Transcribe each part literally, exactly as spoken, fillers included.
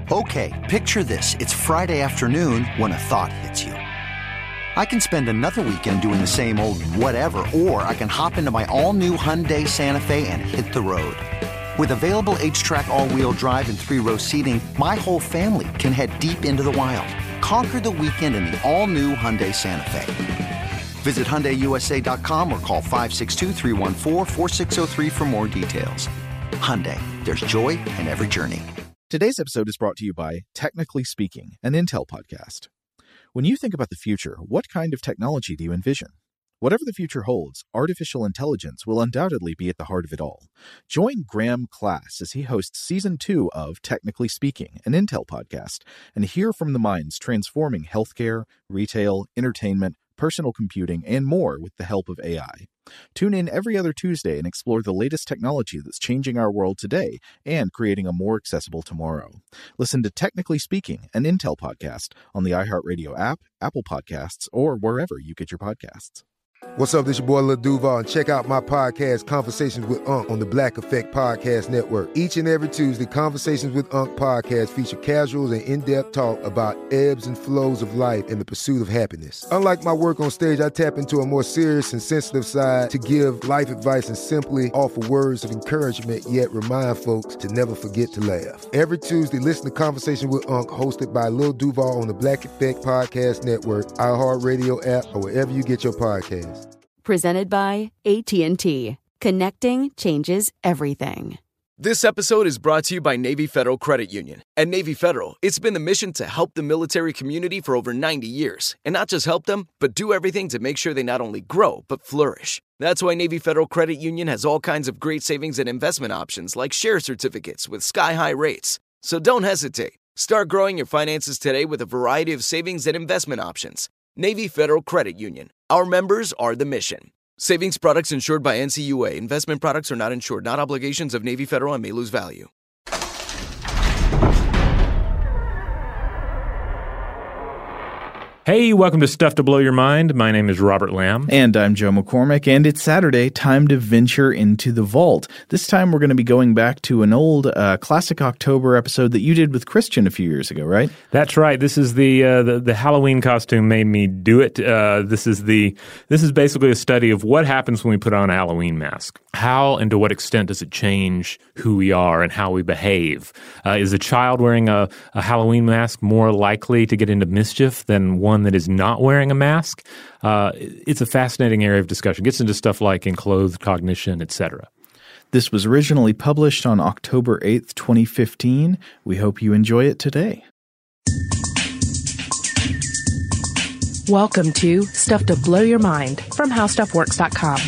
Okay, picture this. It's Friday afternoon when a thought hits you. I can spend another weekend doing the same old whatever, or I can hop into my all-new Hyundai Santa Fe and hit the road. With available H-Track all-wheel drive and three-row seating, my whole family can head deep into the wild. Conquer the weekend in the all-new Hyundai Santa Fe. Visit Hyundai U S A dot com or call five six two, three one four, four six zero three for more details. Hyundai, there's joy in every journey. Today's episode is brought to you by Technically Speaking, an Intel podcast. When you think about the future, what kind of technology do you envision? Whatever the future holds, artificial intelligence will undoubtedly be at the heart of it all. Join Graham Class as he hosts Season two of Technically Speaking, an Intel podcast, and hear from the minds transforming healthcare, retail, entertainment, personal computing, and more with the help of A I. Tune in every other Tuesday and explore the latest technology that's changing our world today and creating a more accessible tomorrow. Listen to Technically Speaking, an Intel podcast on the iHeartRadio app, Apple Podcasts, or wherever you get your podcasts. What's up, this your boy Lil Duval, and check out my podcast, Conversations with Unc, on the Black Effect Podcast Network. Each and every Tuesday, Conversations with Unc podcast feature casual and in-depth talk about ebbs and flows of life and the pursuit of happiness. Unlike my work on stage, I tap into a more serious and sensitive side to give life advice and simply offer words of encouragement, yet remind folks to never forget to laugh. Every Tuesday, listen to Conversation with Unc, hosted by Lil Duval on the Black Effect Podcast Network, iHeartRadio app, or wherever you get your podcasts. Presented by A T and T. Connecting changes everything. This episode is brought to you by Navy Federal Credit Union. At Navy Federal, it's been the mission to help the military community for over ninety years. And not just help them, but do everything to make sure they not only grow, but flourish. That's why Navy Federal Credit Union has all kinds of great savings and investment options like share certificates with sky-high rates. So don't hesitate. Start growing your finances today with a variety of savings and investment options. Navy Federal Credit Union. Our members are the mission. Savings products insured by N C U A. Investment products are not insured, not obligations of Navy Federal and may lose value. Hey, welcome to Stuff to Blow Your Mind. My name is Robert Lamb. And I'm Joe McCormick, and it's Saturday, time to venture into the vault. This time we're going to be going back to an old uh, classic October episode that you did with Christian a few years ago, right? That's right. This is the uh, the, the Halloween costume made me do it. Uh, this is the this is basically a study of what happens when we put on a Halloween mask. How and to what extent does it change who we are and how we behave? Uh, is a child wearing a, a Halloween mask more likely to get into mischief than one that is not wearing a mask? Uh, it's a fascinating area of discussion. It gets into stuff like enclothed cognition, et cetera. This was originally published on October eighth, twenty fifteen. We hope you enjoy it today. Welcome to Stuff to Blow Your Mind from how stuff works dot com.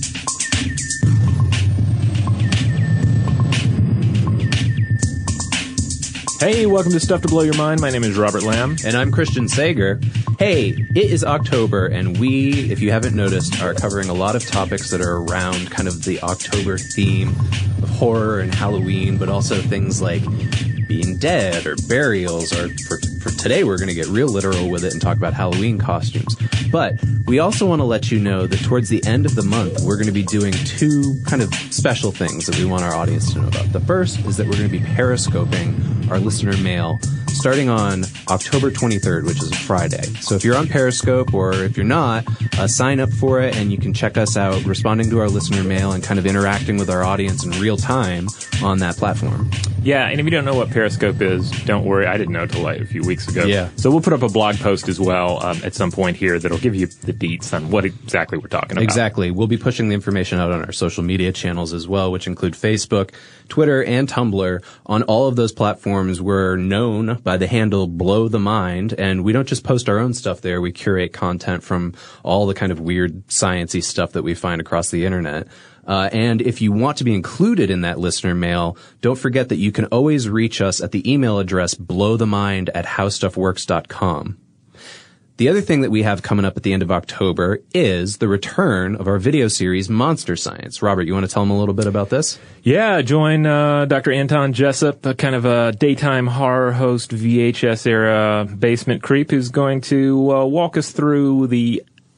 Hey, welcome to Stuff to Blow Your Mind. My name is Robert Lamb. And I'm Christian Sager. Hey, it is October, and we, if you haven't noticed, are covering a lot of topics that are around kind of the October theme of horror and Halloween, but also things like being dead or burials, or for, for today we're going to get real literal with it and talk about Halloween costumes. But we also want to let you know that towards the end of the month, we're going to be doing two kind of special things that we want our audience to know about. The first is that we're going to be periscoping our listener mail starting on October twenty-third, which is a Friday. So if you're on Periscope, or if you're not, uh, sign up for it and you can check us out responding to our listener mail and kind of interacting with our audience in real time on that platform. Yeah, and if you don't know what Periscope is, don't worry. I didn't know till like a few weeks ago. Yeah. So we'll put up a blog post as well um, at some point here that'll give you the deets on what exactly we're talking about. Exactly. We'll be pushing the information out on our social media channels as well, which include Facebook, Twitter, and Tumblr. On all of those platforms, we're known by the handle Blow the Mind, and we don't just post our own stuff there. We curate content from all the kind of weird science-y stuff that we find across the internet. Uh, and if you want to be included in that listener mail, don't forget that you can always reach us at the email address blowthemind at how stuff works dot com. The other thing that we have coming up at the end of October is the return of our video series, Monster Science. Robert, you want to tell them a little bit about this? Yeah, join uh, Doctor Anton Jessup, a kind of a daytime horror host, V H S-era basement creep, who's going to uh, walk us through the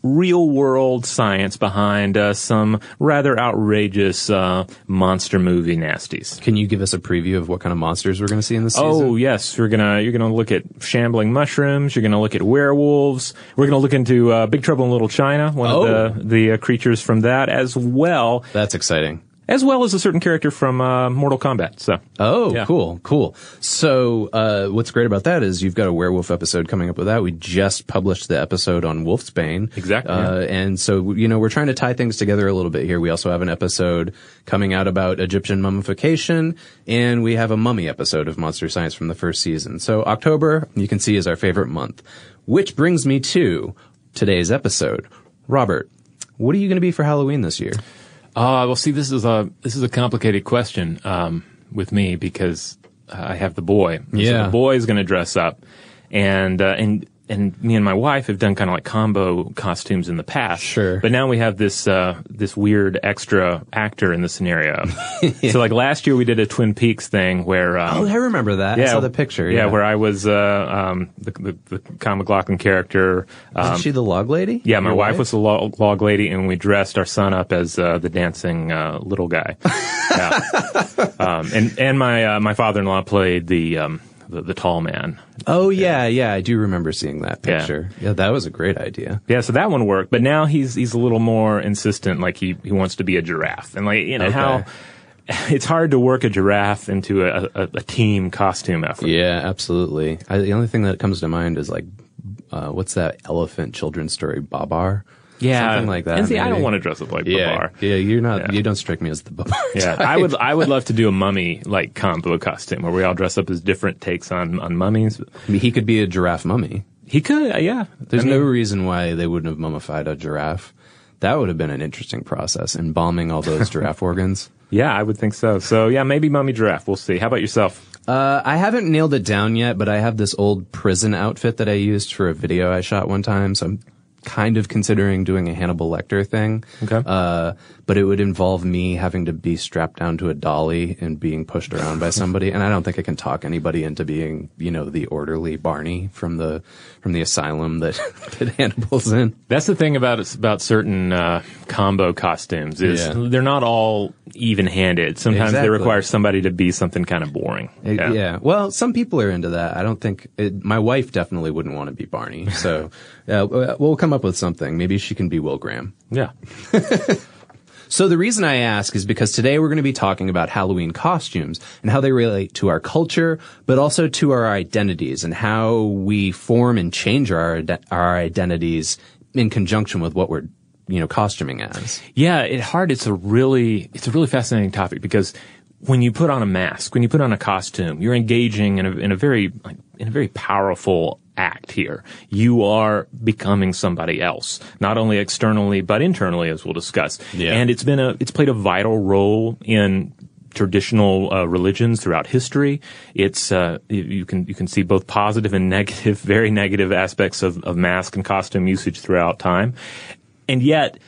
real-world science behind uh, some rather outrageous uh, monster movie nasties. Can you give us a preview of what kind of monsters we're going to see in this season? Oh, yes. You're gonna you're gonna look at shambling mushrooms. You're gonna look at werewolves. We're gonna look into uh, Big Trouble in Little China, one oh. of the the uh, creatures from that, as well. That's exciting. As well as a certain character from uh, Mortal Kombat. So. Oh, yeah. cool, cool. So, uh, what's great about that is you've got a werewolf episode coming up with that. We just published the episode on Wolfsbane. Exactly. Uh, yeah. And so, you know, we're trying to tie things together a little bit here. We also have an episode coming out about Egyptian mummification, and we have a mummy episode of Monster Science from the first season. So, October, you can see, is our favorite month. Which brings me to today's episode. Robert, what are you going to be for Halloween this year? Uh, well, see, this is a this is a complicated question um, with me because I have the boy. Yeah. So the boy is going to dress up, and uh, and and me and my wife have done kind of like combo costumes in the past. Sure. But now we have this uh, this weird extra actor in the scenario. Yeah. So like last year we did a Twin Peaks thing where um, oh, I remember that. Yeah, I saw the picture. Yeah, Yeah, where I was uh, um, the, the the Kyle MacLachlan character. Um, Is she the log lady? Yeah, my Your wife, was the log, log lady, and we dressed our son up as uh, the dancing uh, little guy. Yeah. um, and and my uh, my father-in-law played the, um, the the tall man. Oh yeah, yeah, I do remember seeing that Yeah. picture. Yeah, that was a great idea. Yeah, so that one worked. But now he's he's a little more insistent, like he he wants to be a giraffe, and like you know Okay. how. It's hard to work a giraffe into a, a, a team costume effort. Yeah, absolutely. I, the only thing that comes to mind is like, uh, what's that elephant children's story, Babar? Yeah, Something like that. And see, I maybe. don't want to dress up like Yeah, Babar. yeah, you're not. Yeah. You don't strike me as the Babar. Yeah, type. I would I would love to do a mummy like combo costume where we all dress up as different takes on on mummies. I mean, he could be a giraffe mummy. He could, uh, yeah. There's I mean, no reason why they wouldn't have mummified a giraffe. That would have been an interesting process, embalming all those giraffe organs. Yeah, I would think so. So yeah, maybe mummy giraffe. We'll see. How about yourself? Uh, I haven't nailed it down yet, but I have this old prison outfit that I used for a video I shot one time, so I'm kind of considering doing a Hannibal Lecter thing. Okay. Uh, but it would involve me having to be strapped down to a dolly and being pushed around by somebody. And I don't think I can talk anybody into being, you know, the orderly Barney from the, from the asylum that, that Hannibal's in. That's the thing about about certain uh, combo costumes is Yeah. they're not all even-handed. Sometimes they Exactly. require somebody to be something kind of boring. It- yeah. Well, some people are into that. I don't think it, my wife definitely wouldn't want to be Barney. So, uh, we'll come up with something. Maybe she can be Will Graham. Yeah. So the reason I ask is because today we're going to be talking about Halloween costumes and how they relate to our culture, but also to our identities and how we form and change our our identities in conjunction with what we're, you know, costuming as. Yeah, it hard. It's a really, it's a really fascinating topic because when you put on a mask, when you put on a costume, you're engaging in a, in a very, like, in a very powerful act here. You are becoming somebody else, not only externally, but internally, as we'll discuss. Yeah. And it's been a, it's played a vital role in traditional uh, religions throughout history. It's uh, you, you can you can see both positive and negative, very negative aspects of, of mask and costume usage throughout time, and yet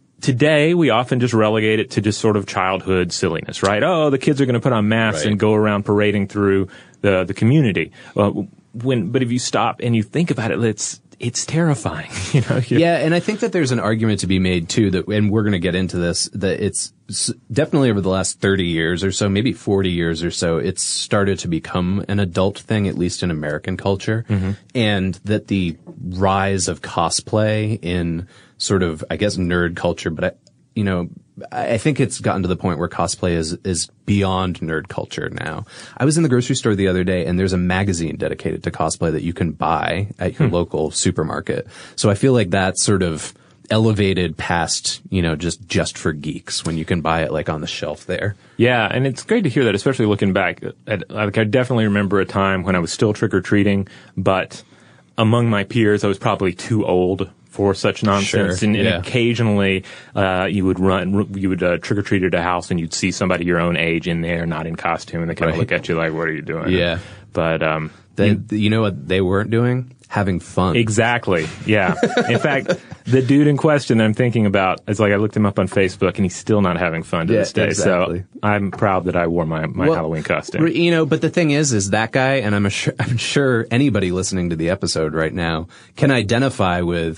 today we often just relegate it to just sort of childhood silliness, right? Oh, the kids are going to put on masks Right. and go around parading through the the community. Uh, when but if you stop and you think about it, it's it's terrifying, you know. You're- Yeah, and I think that there's an argument to be made too that, and we're going to get into this, that it's s- definitely over the last thirty years or so, maybe forty years or so, it's started to become an adult thing, at least in American culture, and that the rise of cosplay in sort of, I guess, nerd culture, but I, you know, I I think it's gotten to the point where cosplay is, is beyond nerd culture now. I was in the grocery store the other day and there's a magazine dedicated to cosplay that you can buy at your local supermarket. So I feel like that's sort of elevated past, you know, just, just for geeks when you can buy it like on the shelf there. Yeah, and it's great to hear that, especially looking back. At, like, I definitely remember a time when I was still trick-or-treating, but among my peers, I was probably too old for such nonsense. Sure, and, and yeah. occasionally, uh, you would run, you would uh, trick-or-treat at a house and you'd see somebody your own age in there, not in costume, and they kind of Right. look at you like, what are you doing? Yeah. But, um, They, you know what they weren't doing? Having fun. Exactly. Yeah. In fact, the dude in question that I'm thinking about, it's like I looked him up on Facebook and he's still not having fun to Yeah, this day. exactly. So I'm proud that I wore my, my Well, Halloween costume. re- You know, but the thing is, is that guy, and I'm, sure, I'm sure anybody listening to the episode right now can identify with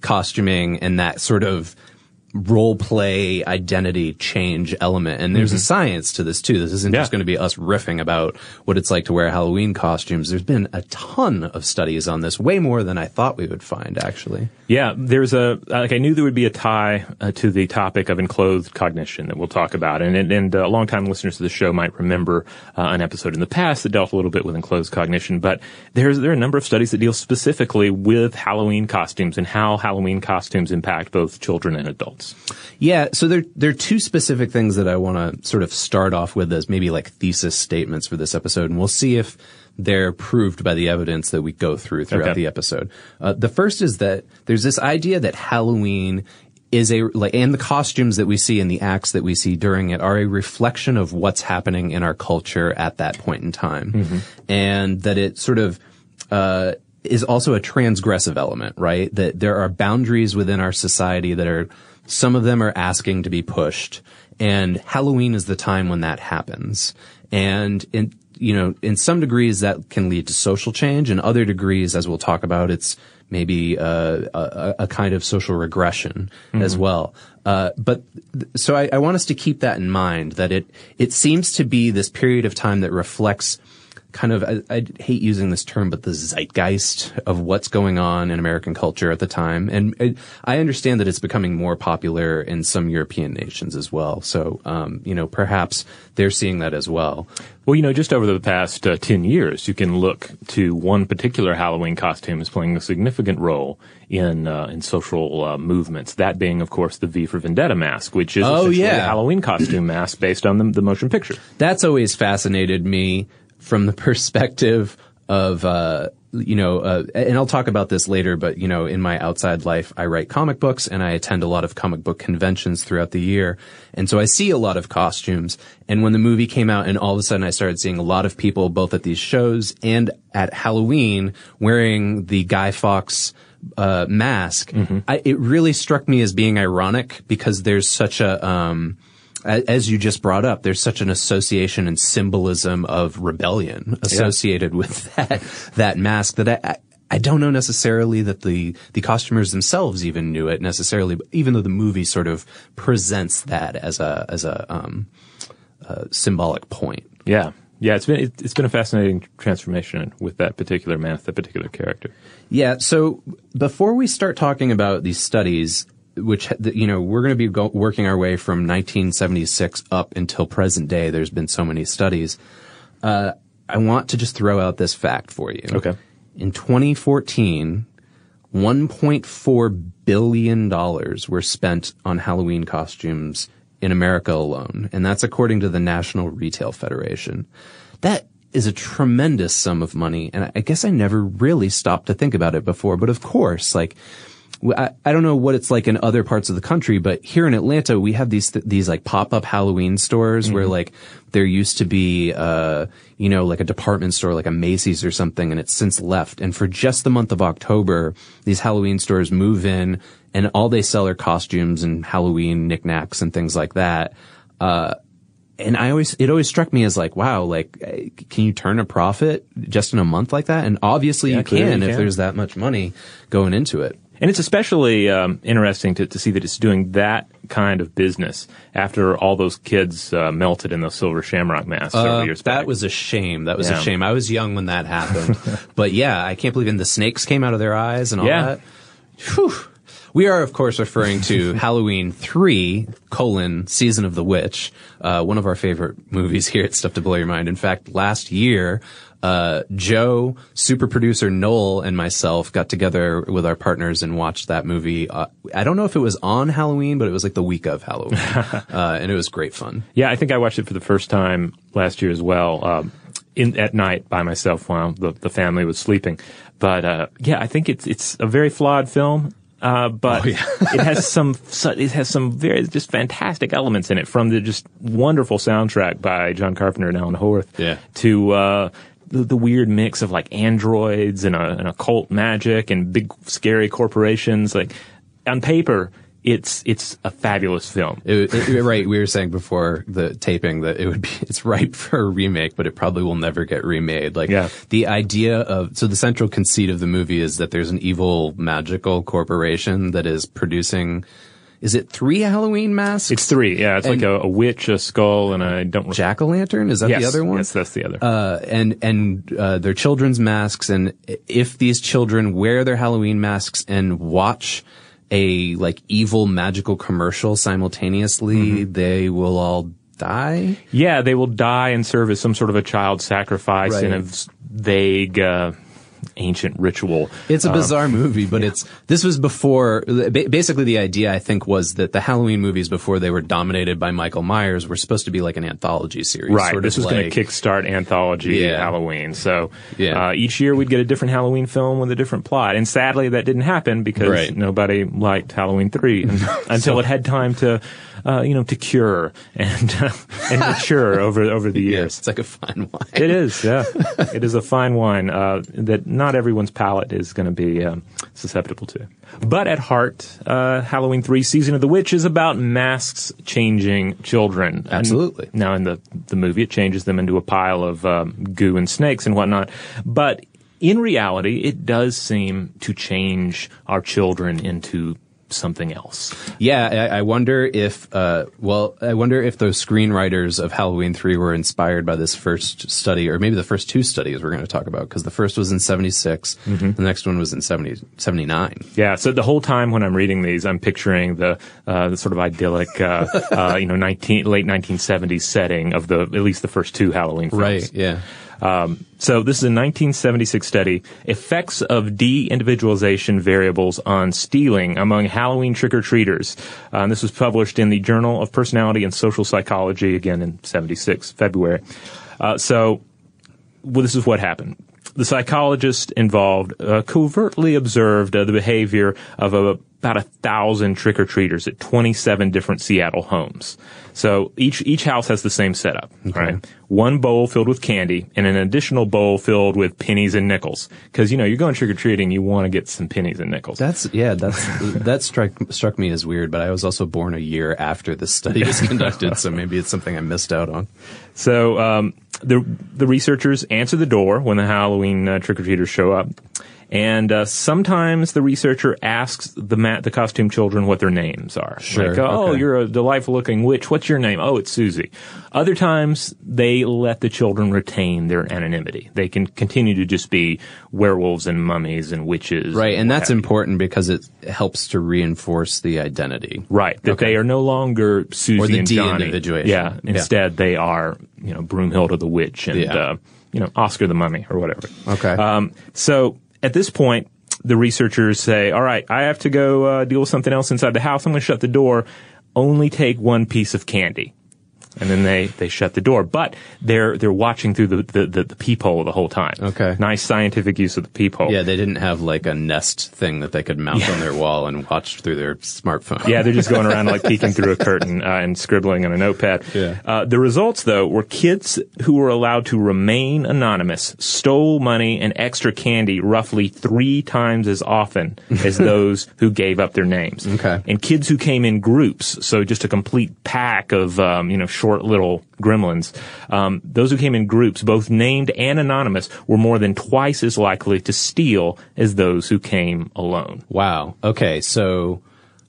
costuming and that sort of role play identity change element. And there's mm-hmm. a science to this too. This isn't yeah. just going to be us riffing about what it's like to wear Halloween costumes. There's been a ton of studies on this, way more than I thought we would find, actually. Yeah, there's a, like I knew there would be a tie uh, to the topic of enclosed cognition that we'll talk about. And, and, and uh, longtime listeners to the show might remember uh, an episode in the past that dealt a little bit with enclosed cognition. But there's, there are a number of studies that deal specifically with Halloween costumes and how Halloween costumes impact both children and adults. Yeah, so there there are two specific things that I want to sort of start off with as maybe like thesis statements for this episode, and we'll see if they're proved by the evidence that we go through throughout okay. the episode. Uh, the first is that there's this idea that Halloween is a like, and the costumes that we see and the acts that we see during it are a reflection of what's happening in our culture at that point in time, mm-hmm. and that it sort of uh is also a transgressive element, right? That there are boundaries within our society that are, some of them are asking to be pushed, and Halloween is the time when that happens. And in, you know, in some degrees that can lead to social change. In other degrees, as we'll talk about, it's maybe uh, a, a kind of social regression mm-hmm. as well. Uh, but so I, I want us to keep that in mind, that it, it seems to be this period of time that reflects kind of, I, I hate using this term, but the zeitgeist of what's going on in American culture at the time. And I, I understand that it's becoming more popular in some European nations as well. So, um, you know, perhaps they're seeing that as well. Well, you know, just over the past uh, ten years, you can look to one particular Halloween costume as playing a significant role in uh, in social uh, movements. That being, of course, the V for Vendetta mask, which is oh, essentially yeah. a Halloween costume mask based on the, the motion picture. That's always fascinated me from the perspective of, uh, you know, uh, and I'll talk about this later, but, you know, in my outside life, I write comic books and I attend a lot of comic book conventions throughout the year. And so I see a lot of costumes. And when the movie came out and all of a sudden I started seeing a lot of people both at these shows and at Halloween wearing the Guy Fawkes uh, mask, mm-hmm. I, it really struck me as being ironic because there's such a, um, as you just brought up, there's such an association and symbolism of rebellion associated yeah. with that, that mask that I, I don't know necessarily that the, the costumers themselves even knew it necessarily, even though the movie sort of presents that as a, as a, um, a symbolic point. Yeah. Yeah, it's been it, it's been a fascinating transformation with that particular mask, that particular character. Yeah, so before we start talking about these studies, which, you know, we're going to be go- working our way from nineteen seventy-six up until present day. There's been so many studies. Uh, I want to just throw out this fact for you. Okay. In twenty fourteen, one point four billion dollars were spent on Halloween costumes in America alone. And that's according to the National Retail Federation. That is a tremendous sum of money. And I guess I never really stopped to think about it before. But of course, like, I, I don't know what it's like in other parts of the country, but here in Atlanta, we have these, th- these like pop-up Halloween stores mm-hmm. where like there used to be, uh, you know, like a department store, like a Macy's or something, and it's since left. And for just the month of October, these Halloween stores move in and all they sell are costumes and Halloween knickknacks and things like that. Uh, and I always, it always struck me as like, wow, like, can you turn a profit just in a month like that? And obviously yeah, you can, you if can. There's that much money going into it. And it's especially um, interesting to, to see that it's doing that kind of business after all those kids uh, melted in those silver shamrock masks uh, several years back. That was a shame. That was yeah. a shame. I was young when that happened. But yeah, I can't believe it. And the snakes came out of their eyes and all yeah. that. Whew. We are, of course, referring to Halloween three, colon, Season of the Witch, uh, one of our favorite movies here at Stuff to Blow Your Mind. In fact, last year, uh, Joe, super producer Noel, and myself got together with our partners and watched that movie. Uh, I don't know if it was on Halloween, but it was like the week of Halloween. uh, and it was great fun. Yeah, I think I watched it for the first time last year as well, um, in, at night by myself while the, the family was sleeping. But, uh, yeah, I think it's, it's a very flawed film. Uh, but oh, yeah. it has some, it has some very just fantastic elements in it, from the just wonderful soundtrack by John Carpenter and Alan Howarth yeah. to, uh, the, the weird mix of like androids and, a, and occult magic and big scary corporations. Like, on paper, it's it's a fabulous film. It, it, right, we were saying before the taping that it would be it's ripe for a remake, but it probably will never get remade. Like yeah. the idea of so the central conceit of the movie is that there's an evil magical corporation that is producing. Is it three Halloween masks? It's three, yeah. It's and like a, a witch, a skull, and I don't. Jack-o'-lantern? Is that yes, the other one? Yes, that's the other. Uh, and and uh, they're children's masks, and if these children wear their Halloween masks and watch a like evil magical commercial simultaneously, mm-hmm. they will all die. Yeah, they will die and serve as some sort of a child sacrifice right. in a vague. Uh, ancient ritual. It's a bizarre um, movie, but yeah. it's this was before basically the idea I think was that the Halloween movies before they were dominated by Michael Myers were supposed to be like an anthology series. Right. Sort this of was like, going to kickstart anthology yeah. Halloween. So yeah. uh, each year we'd get a different Halloween film with a different plot. And sadly that didn't happen because right. nobody liked Halloween three and, until so, it had time to Uh, you know, to cure and uh, and mature over over the years. Yes, it's like a fine wine. It is, yeah. It is a fine wine uh, that not everyone's palate is going to be um, susceptible to. But at heart, uh, Halloween three, Season of the Witch, is about masks changing children. Absolutely. And now in the, the movie, it changes them into a pile of um, goo and snakes and whatnot. But in reality, it does seem to change our children into something else. Yeah, I, I wonder if, uh, well, I wonder if those screenwriters of Halloween three were inspired by this first study, or maybe the first two studies we're going to talk about, because the first was in seventy-six, mm-hmm. the next one was in seventy, seventy-nine. Yeah, so the whole time when I'm reading these, I'm picturing the, uh, the sort of idyllic, uh, uh, you know, nineteen, late nineteen seventies setting of the, at least the first two Halloween films. Right, yeah. Um, so this is a nineteen seventy-six study, Effects of De-Individualization Variables on Stealing Among Halloween Trick-or-Treaters. Uh, and this was published in the Journal of Personality and Social Psychology, again in seventy-six, February. Uh, so well, this is what happened. The psychologist involved uh, covertly observed uh, the behavior of a, about a thousand trick-or-treaters at twenty-seven different Seattle homes. So each each house has the same setup, okay. right? One bowl filled with candy and an additional bowl filled with pennies and nickels. Because, you know, you're going trick-or-treating, you want to get some pennies and nickels. That's, yeah, that's, that struck, struck me as weird, but I was also born a year after this study was conducted, so maybe it's something I missed out on. So, um, the, the researchers answer the door when the Halloween uh, trick-or-treaters show up. And uh, sometimes the researcher asks the ma- the costume children what their names are. Sure. Like, oh, okay. you're a delightful-looking witch. What's your name? Oh, it's Susie. Other times, they let the children retain their anonymity. They can continue to just be werewolves and mummies and witches. Right, and, and that's have important because it helps to reinforce the identity. Right, that okay. they are no longer Susie or the and Johnny. de-individuation. Yeah, instead yeah. they are, you know, Broomhilda the witch and, yeah. uh, you know, Oscar the mummy or whatever. Okay. Um, so... At this point, the researchers say, all right, I have to go uh, deal with something else inside the house. I'm going to shut the door. Only take one piece of candy. And then they, they shut the door. But they're they're watching through the, the, the, the peephole the whole time. Okay. Nice scientific use of the peephole. Yeah, they didn't have like a Nest thing that they could mount yeah. on their wall and watch through their smartphone. Yeah, they're just going around like peeking through a curtain uh, and scribbling on a notepad. Yeah. Uh, the results, though, were kids who were allowed to remain anonymous stole money and extra candy roughly three times as often as those who gave up their names. Okay. And kids who came in groups, so just a complete pack of, um, you know, short little gremlins, um, those who came in groups, both named and anonymous, were more than twice as likely to steal as those who came alone. Wow. Okay, so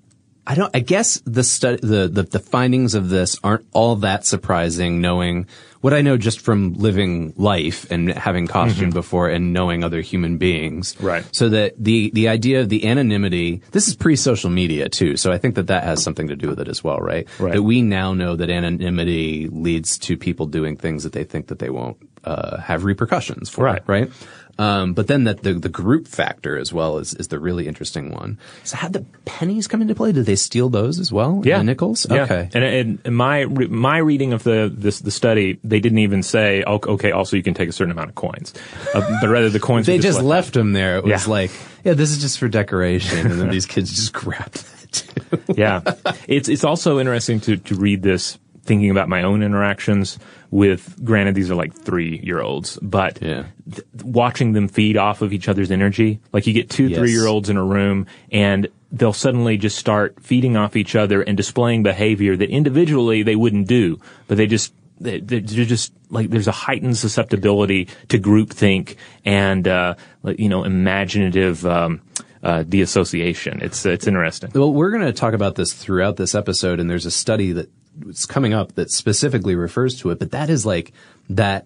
I don't. I guess the stu- the, the the findings of this aren't all that surprising, knowing what I know just from living life and having costumed mm-hmm. before and knowing other human beings. Right. So that the the idea of the anonymity. This is pre-social media too, so I think that that has something to do with it as well, right? Right. That we now know that anonymity leads to people doing things that they think that they won't uh, have repercussions for. Right. Right. Um, but then that the, the group factor as well is, is the really interesting one. So how did the pennies come into play? Did they steal those as well? Yeah. The nickels? Yeah. Okay. And, and my, my reading of the, this, the study, they didn't even say, oh, okay, also you can take a certain amount of coins. Uh, but rather the coins They were just just left, left them there. It was yeah. like, yeah, this is just for decoration. And then these kids just grabbed it too. Yeah. It's, it's also interesting to, to read this thinking about my own interactions with, granted, these are like three-year-olds, but yeah. th- watching them feed off of each other's energy. Like you get two yes. three-year-olds in a room, and they'll suddenly just start feeding off each other and displaying behavior that individually they wouldn't do, but they just they're just like there's a heightened susceptibility to groupthink and uh, you know imaginative um, uh, deassociation. It's it's interesting. Well, we're going to talk about this throughout this episode, and there's a study that's coming up that specifically refers to it. But that is like that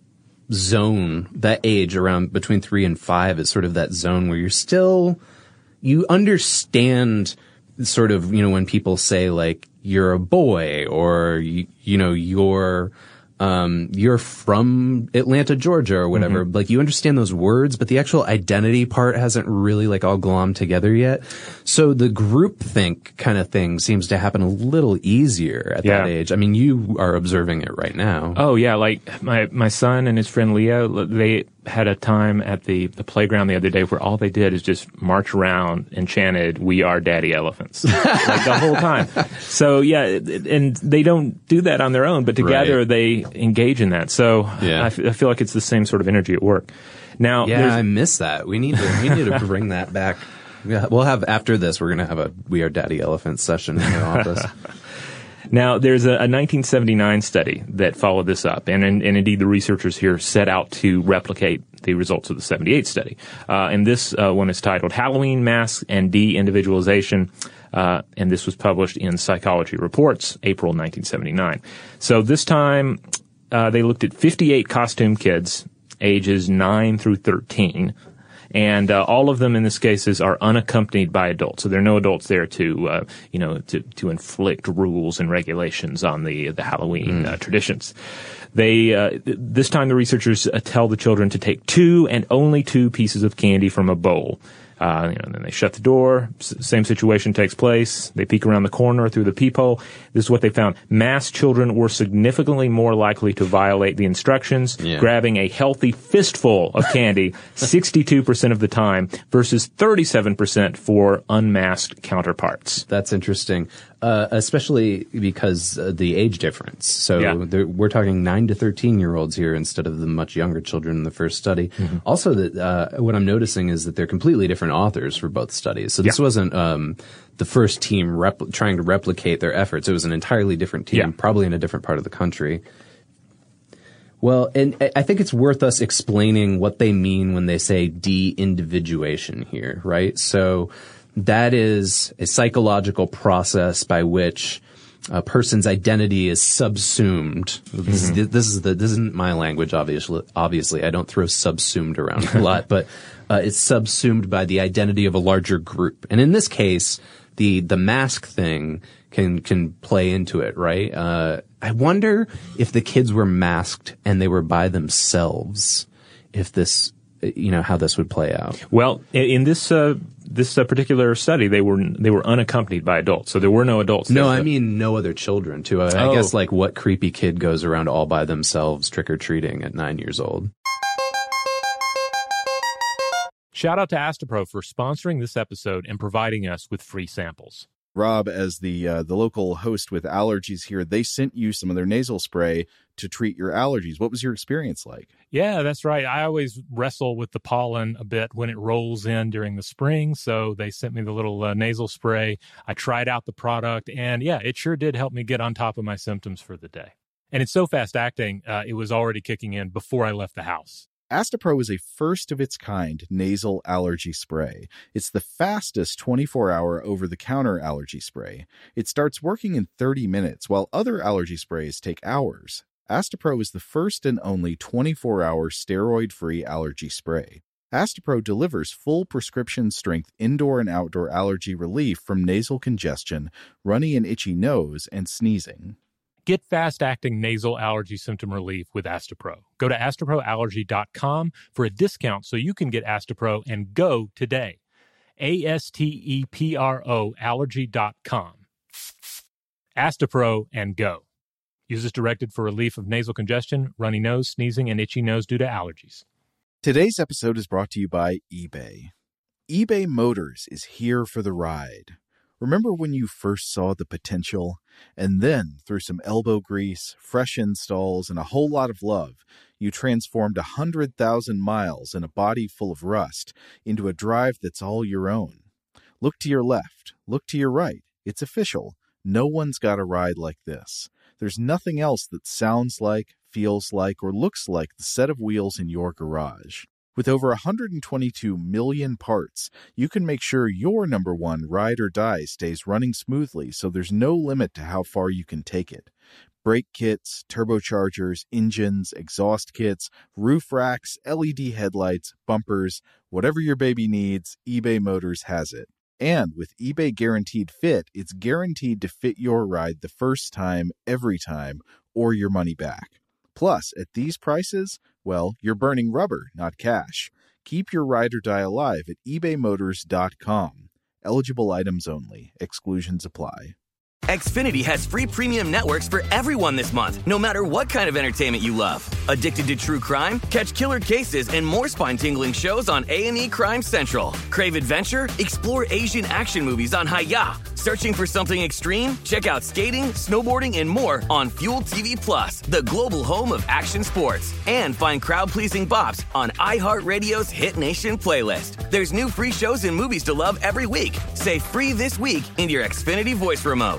zone, that age around between three and five is sort of that zone where you're still you understand sort of you know when people say like you're a boy or you, you know you're um you're from Atlanta, Georgia or whatever. Mm-hmm. Like you understand those words, but the actual identity part hasn't really like all glommed together yet. So the groupthink kind of thing seems to happen a little easier at yeah. that age. I mean, you are observing it right now. Oh yeah, like my my son and his friend Leo, they had a time at the, the playground the other day where all they did is just march around and chanted, "We are daddy elephants," like the whole time. So yeah, and they don't do that on their own, but together right. they engage in that. So yeah. I, f- I feel like it's the same sort of energy at work. Now, yeah, I miss that. We need to we need to bring that back. We'll have after this. We're gonna have a "We Are Daddy Elephants" session in the office. Now, there's a, a nineteen seventy-nine study that followed this up, and, and, and indeed the researchers here set out to replicate the results of the seventy-eight study. Uh, and this uh, one is titled Halloween Masks and De-Individualization, uh, and this was published in Psychology Reports, April nineteen seventy-nine. So this time, uh, they looked at fifty-eight costume kids, ages nine through thirteen, and uh, all of them in this cases are unaccompanied by adults. So there are no adults there to, uh, you know, to, to inflict rules and regulations on the the Halloween mm. uh, traditions. They uh, th- this time the researchers uh, tell the children to take two and only two pieces of candy from a bowl. Uh, you know, then they shut the door. S- same situation takes place. They peek around the corner through the peephole. This is what they found. Masked children were significantly more likely to violate the instructions, yeah. grabbing a healthy fistful of candy sixty-two percent of the time versus thirty-seven percent for unmasked counterparts. That's interesting, uh, especially because uh, the age difference. So yeah. we're talking nine to thirteen-year-olds here instead of the much younger children in the first study. Mm-hmm. Also, that uh, what I'm noticing is that they're completely different authors for both studies. So this yeah. wasn't um, the first team repl- trying to replicate their efforts. It was an entirely different team, yeah. probably in a different part of the country. Well, and I think it's worth us explaining what they mean when they say de-individuation here, right? So that is a psychological process by which a person's identity is subsumed. This, mm-hmm. is, this is the this isn't my language, obviously. Obviously, I don't throw subsumed around a lot, but uh, it's subsumed by the identity of a larger group. And in this case, the the mask thing can can play into it, right? Uh, I wonder if the kids were masked and they were by themselves, if this, you know, how this would play out. Well, in this uh, this uh, particular study, they were they were unaccompanied by adults, so there were no adults. No, there. I mean no other children too. I, oh. I guess like what creepy kid goes around all by themselves trick or treating at nine years old? Shout out to Astepro for sponsoring this episode and providing us with free samples. Rob, as the uh, the local host with allergies here, they sent you some of their nasal spray to treat your allergies. What was your experience like? Yeah, that's right. I always wrestle with the pollen a bit when it rolls in during the spring, so they sent me the little uh, nasal spray. I tried out the product, and yeah, it sure did help me get on top of my symptoms for the day. And it's so fast-acting, uh, it was already kicking in before I left the house. Astepro is a first-of-its-kind nasal allergy spray. It's the fastest twenty-four hour over-the-counter allergy spray. It starts working in thirty minutes, while other allergy sprays take hours. Astepro is the first and only twenty-four hour steroid-free allergy spray. Astepro delivers full prescription-strength indoor and outdoor allergy relief from nasal congestion, runny and itchy nose, and sneezing. Get fast-acting nasal allergy symptom relief with Astepro. Go to astepro allergy dot com for a discount so you can get Astepro and go today. A S T E P R O allergy dot com. Astepro and go. Use as directed for relief of nasal congestion, runny nose, sneezing, and itchy nose due to allergies. Today's episode is brought to you by eBay. eBay Motors is here for the ride. Remember when you first saw the potential? And then, through some elbow grease, fresh installs, and a whole lot of love, you transformed one hundred thousand miles and a body full of rust into a drive that's all your own. Look to your left. Look to your right. It's official. No one's got a ride like this. There's nothing else that sounds like, feels like, or looks like the set of wheels in your garage. With over one hundred twenty-two million parts, you can make sure your number one ride or die stays running smoothly so there's no limit to how far you can take it. Brake kits, turbochargers, engines, exhaust kits, roof racks, L E D headlights, bumpers, whatever your baby needs, eBay Motors has it. And with eBay Guaranteed Fit, it's guaranteed to fit your ride the first time, every time, or your money back. Plus, at these prices, well, you're burning rubber, not cash. Keep your ride or die alive at ebay motors dot com. Eligible items only. Exclusions apply. Xfinity has free premium networks for everyone this month, no matter what kind of entertainment you love. Addicted to true crime? Catch killer cases and more spine-tingling shows on A and E Crime Central. Crave adventure? Explore Asian action movies on Hi-Ya. Searching for something extreme? Check out skating, snowboarding, and more on Fuel T V Plus, the global home of action sports. And find crowd-pleasing bops on iHeartRadio's Hit Nation playlist. There's new free shows and movies to love every week. Say free this week in your Xfinity voice remote.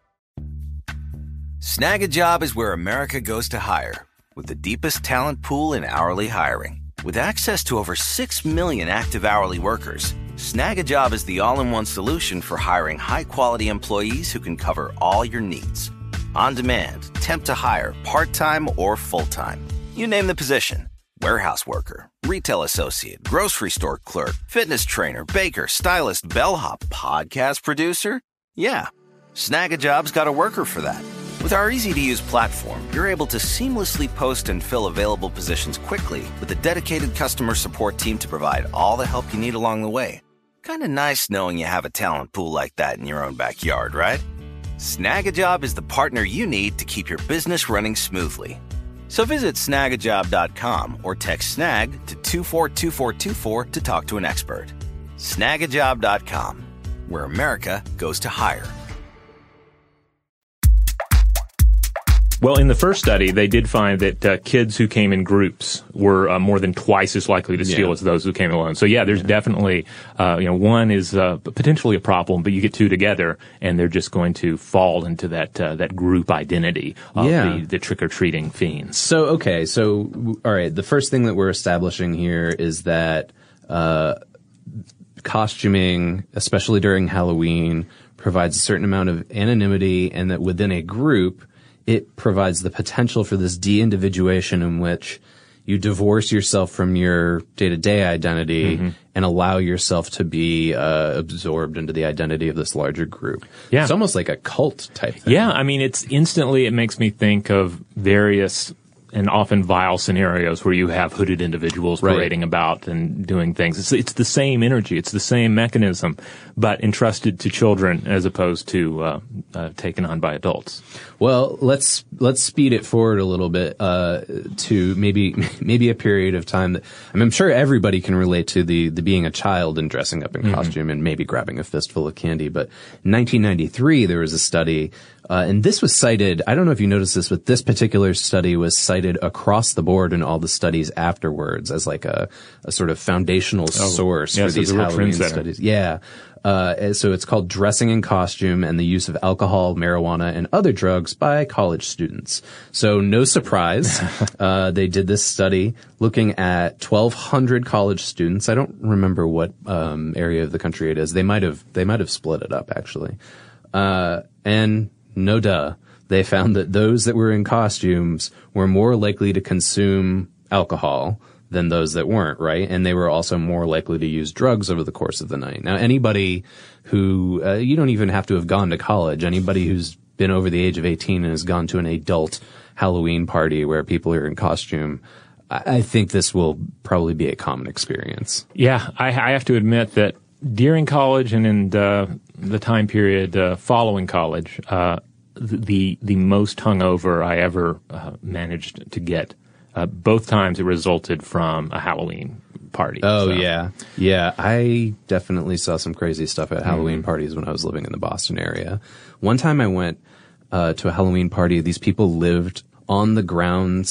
Snag a Job is where America goes to hire, with the deepest talent pool in hourly hiring. With access to over six million active hourly workers, Snag a Job is the all-in-one solution for hiring high-quality employees who can cover all your needs. On demand, temp to hire, part-time or full-time. You name the position. Warehouse worker, retail associate, grocery store clerk, fitness trainer, baker, stylist, bellhop, podcast producer. Yeah, Snag a Job's got a worker for that. With our easy-to-use platform, you're able to seamlessly post and fill available positions quickly with a dedicated customer support team to provide all the help you need along the way. Kind of nice knowing you have a talent pool like that in your own backyard, right? Snag a Job is the partner you need to keep your business running smoothly. So visit snag a job dot com or text SNAG to two four two four two four to talk to an expert. snag a job dot com, where America goes to hire. Well, in the first study, they did find that uh, kids who came in groups were uh, more than twice as likely to steal yeah. as those who came alone. So, yeah, there's yeah. definitely, uh, you know, one is uh, potentially a problem, but you get two together, and they're just going to fall into that uh, that group identity of yeah. the, the trick-or-treating fiends. So, okay, so, all right, the first thing that we're establishing here is that uh, costuming, especially during Halloween, provides a certain amount of anonymity, and that within a group, it provides the potential for this de-individuation in which you divorce yourself from your day-to-day identity mm-hmm. and allow yourself to be uh, absorbed into the identity of this larger group. Yeah. It's almost like a cult type thing. Yeah, I mean, it's instantly, it makes me think of various and often vile scenarios where you have hooded individuals right. parading about and doing things. It's, it's the same energy. It's the same mechanism, but entrusted to children as opposed to uh, uh, taken on by adults. Well, let's let's speed it forward a little bit uh, to maybe maybe a period of time that I mean, I'm sure everybody can relate to the the being a child and dressing up in mm-hmm. costume and maybe grabbing a fistful of candy. But in nineteen ninety-three, there was a study. Uh, and this was cited, I don't know if you noticed this, but this particular study was cited across the board in all the studies afterwards as like a, a sort of foundational oh, source yeah, for so these Halloween studies. Yeah. Uh, so it's called Dressing in Costume and the Use of Alcohol, Marijuana, and Other Drugs by College Students. So no surprise, uh, they did this study looking at twelve hundred college students. I don't remember what, um, area of the country it is. They might have, they might have split it up actually. Uh, and no duh. They found that those that were in costumes were more likely to consume alcohol than those that weren't, right? And they were also more likely to use drugs over the course of the night. Now, anybody who, uh, you don't even have to have gone to college. Anybody who's been over the age of eighteen and has gone to an adult Halloween party where people are in costume, I, I think this will probably be a common experience. Yeah, I, I have to admit that during college and in the, the time period uh, following college, uh, the the most hungover I ever uh, managed to get, uh, both times it resulted from a Halloween party. Oh, so. yeah. Yeah, I definitely saw some crazy stuff at Halloween mm. parties when I was living in the Boston area. One time I went uh, to a Halloween party. These people lived on the grounds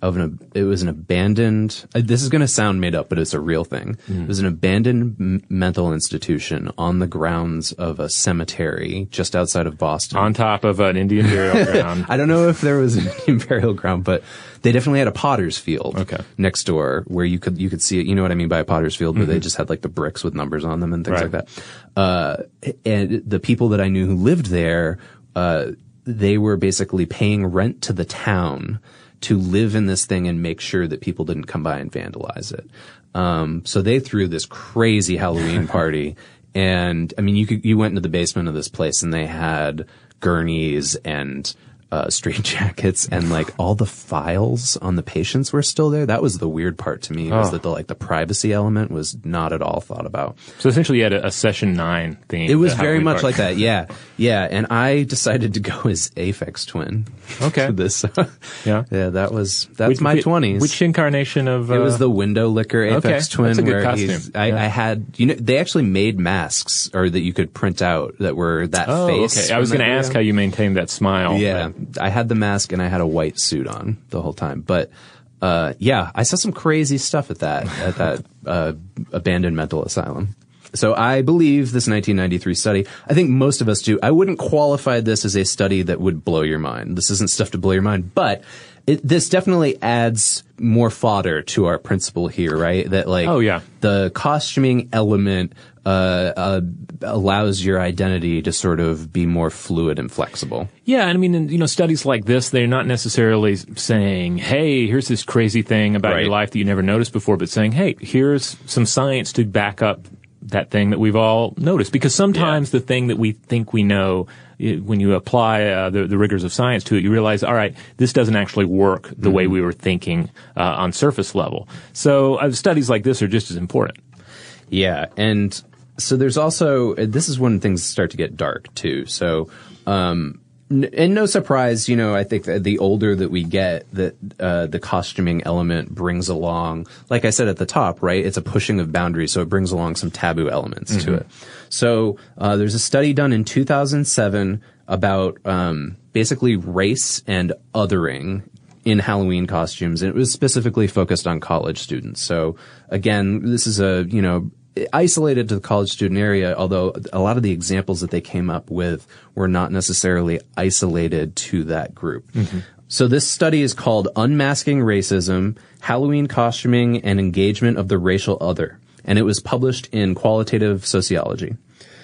of an, it was an abandoned, uh, this is going to sound made up, but it's a real thing. Mm. It was an abandoned m- mental institution on the grounds of a cemetery just outside of Boston. On top of an Indian burial ground. I don't know if there was an Indian burial ground, but they definitely had a potter's field okay. next door where you could, you could see it. You know what I mean by a potter's field, where mm-hmm. they just had like the bricks with numbers on them and things right. like that. Uh, and the people that I knew who lived there, uh, they were basically paying rent to the town to live in this thing and make sure that people didn't come by and vandalize it. Um, so they threw this crazy Halloween party. And I mean, you could, you went into the basement of this place and they had gurneys and Uh, straight jackets, and like all the files on the patients were still there. That was the weird part to me, was oh. that the like the privacy element was not at all thought about. So essentially you had a, a session nine theme. It was very much part. like that, yeah. Yeah, and I decided to go as Aphex Twin. Okay. For this. yeah. Yeah, that was, that's which, my twenties. Which incarnation of... Uh... It was the window licker Aphex okay. Twin. That's a good where costume. I, yeah. I had, you know, they actually made masks, or that you could print out, that were that oh, face. okay. I was going to ask how you maintained that smile. Yeah. But... I had the mask and I had a white suit on the whole time. But, uh, yeah, I saw some crazy stuff at that, at that, uh, abandoned mental asylum. So I believe this nineteen ninety-three study. I think most of us do. I wouldn't qualify this as a study that would blow your mind. This isn't stuff to blow your mind, but it, this definitely adds more fodder to our principle here, right? That like, oh yeah, the costuming element, uh, uh, allows your identity to sort of be more fluid and flexible. Yeah, and I mean, you know, studies like this, they're not necessarily saying, hey, here's this crazy thing about right. your life that you never noticed before, but saying, hey, here's some science to back up that thing that we've all noticed. Because sometimes yeah. the thing that we think we know, it, when you apply uh, the, the rigors of science to it, you realize, all right, this doesn't actually work the mm-hmm. way we were thinking uh, on surface level. So uh, studies like this are just as important. Yeah, and so there's also, this is when things start to get dark too. So, um, n- and no surprise, you know, I think that the older that we get, that, uh, the costuming element brings along, like I said at the top, right? It's a pushing of boundaries. So it brings along some taboo elements mm-hmm. to it. So, uh, there's a study done in two thousand seven about, um, basically race and othering in Halloween costumes. And it was specifically focused on college students. So again, this is a, you know, isolated to the college student area, although a lot of the examples that they came up with were not necessarily isolated to that group. Mm-hmm. So this study is called Unmasking Racism, Halloween Costuming and Engagement of the Racial Other, and it was published in Qualitative Sociology.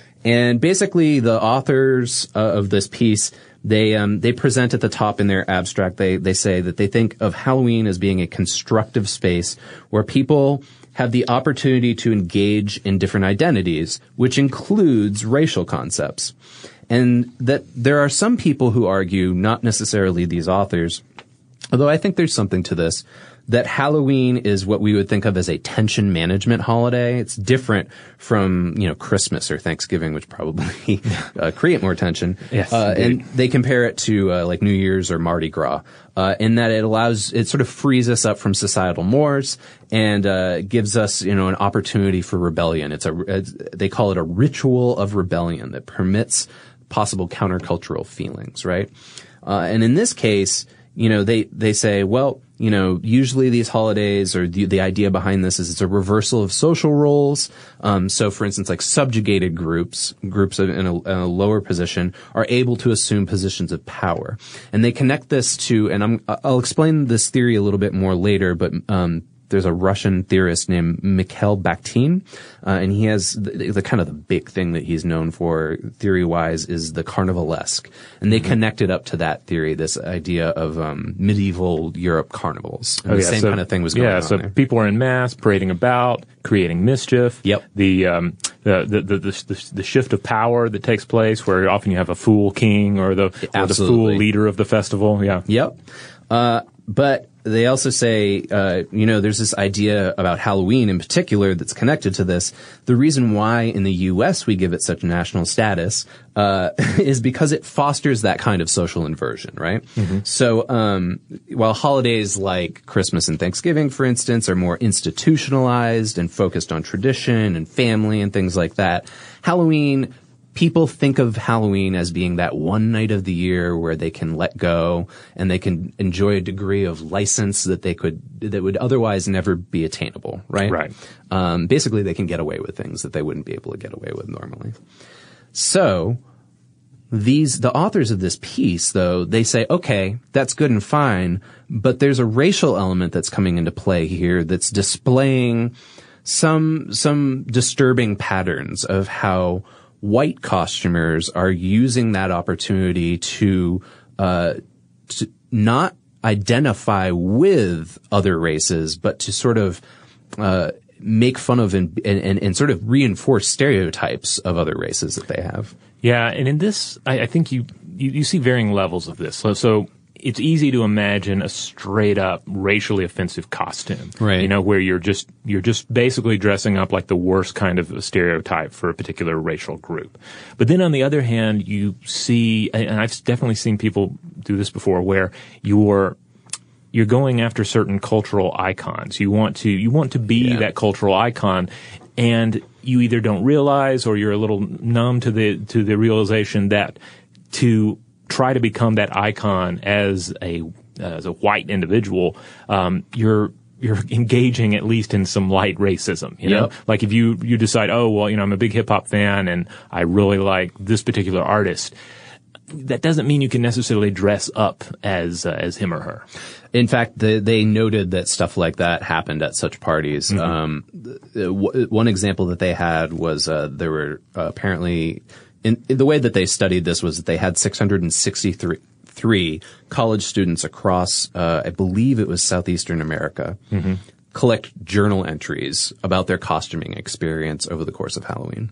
And basically the authors uh, of this piece, they um, they present at the top in their abstract, they they say that they think of Halloween as being a constructive space where people have the opportunity to engage in different identities, which includes racial concepts. And that there are some people who argue, not necessarily these authors, although I think there's something to this, that Halloween is what we would think of as a tension management holiday. It's different from, you know, Christmas or Thanksgiving, which probably uh, create more tension. Yes, uh, and they compare it to uh, like New Year's or Mardi Gras, uh, in that it allows, it sort of frees us up from societal mores and uh, gives us, you know, an opportunity for rebellion. It's a, it's, they call it a ritual of rebellion that permits possible countercultural feelings, right? Uh, and in this case, you know, they, they say, well, you know, usually these holidays, or the, the idea behind this is it's a reversal of social roles. Um, so for instance, like subjugated groups, groups in a, in a lower position are able to assume positions of power. And they connect this to, and I'm, I'll explain this theory a little bit more later, but, um, there's a Russian theorist named Mikhail Bakhtin, uh, and he has the, the kind of the big thing that he's known for theory-wise is the carnivalesque. And they mm-hmm. connected up to that theory, this idea of um, medieval Europe carnivals. And oh, the yeah, same so, kind of thing was going yeah, on so there. People are en masse, parading about, creating mischief. Yep. The, um, the, the, the, the, the shift of power that takes place, where often you have a fool king or the, or the fool leader of the festival. Yeah. Yep. Uh, but they also say, uh, you know, there's this idea about Halloween in particular that's connected to this. The reason why in the U S we give it such national status, uh, is because it fosters that kind of social inversion, right? Mm-hmm. So, um, while holidays like Christmas and Thanksgiving, for instance, are more institutionalized and focused on tradition and family and things like that, Halloween, people think of Halloween as being that one night of the year where they can let go and they can enjoy a degree of license that they could, that would otherwise never be attainable, right? Right. Um, basically they can get away with things that they wouldn't be able to get away with normally. So, these, the authors of this piece, though, they say, okay, that's good and fine, but there's a racial element that's coming into play here that's displaying some, some disturbing patterns of how white costumers are using that opportunity to, uh, to not identify with other races, but to sort of, uh, make fun of and, and, and sort of reinforce stereotypes of other races that they have. Yeah, and in this, I, I think you, you, you see varying levels of this. So, so it's easy to imagine a straight up racially offensive costume, right? You know, where you're just you're just basically dressing up like the worst kind of a stereotype for a particular racial group. But then on the other hand, you see, and I've definitely seen people do this before, where you're you're going after certain cultural icons. You want to you want to be yeah. that cultural icon, and you either don't realize or you're a little numb to the to the realization that to try to become that icon as a as a white individual, um, you're you're engaging at least in some light racism. You know, yep. like if you you decide, oh well, you know, I'm a big hip hop fan and I really like this particular artist. That doesn't mean you can necessarily dress up as uh, as him or her. In fact, the, they noted that stuff like that happened at such parties. Mm-hmm. Um, w- one example that they had was uh, there were uh, apparently in, in the way that they studied this was that they had six hundred sixty-three college students across, uh, I believe it was Southeastern America, mm-hmm. collect journal entries about their costuming experience over the course of Halloween.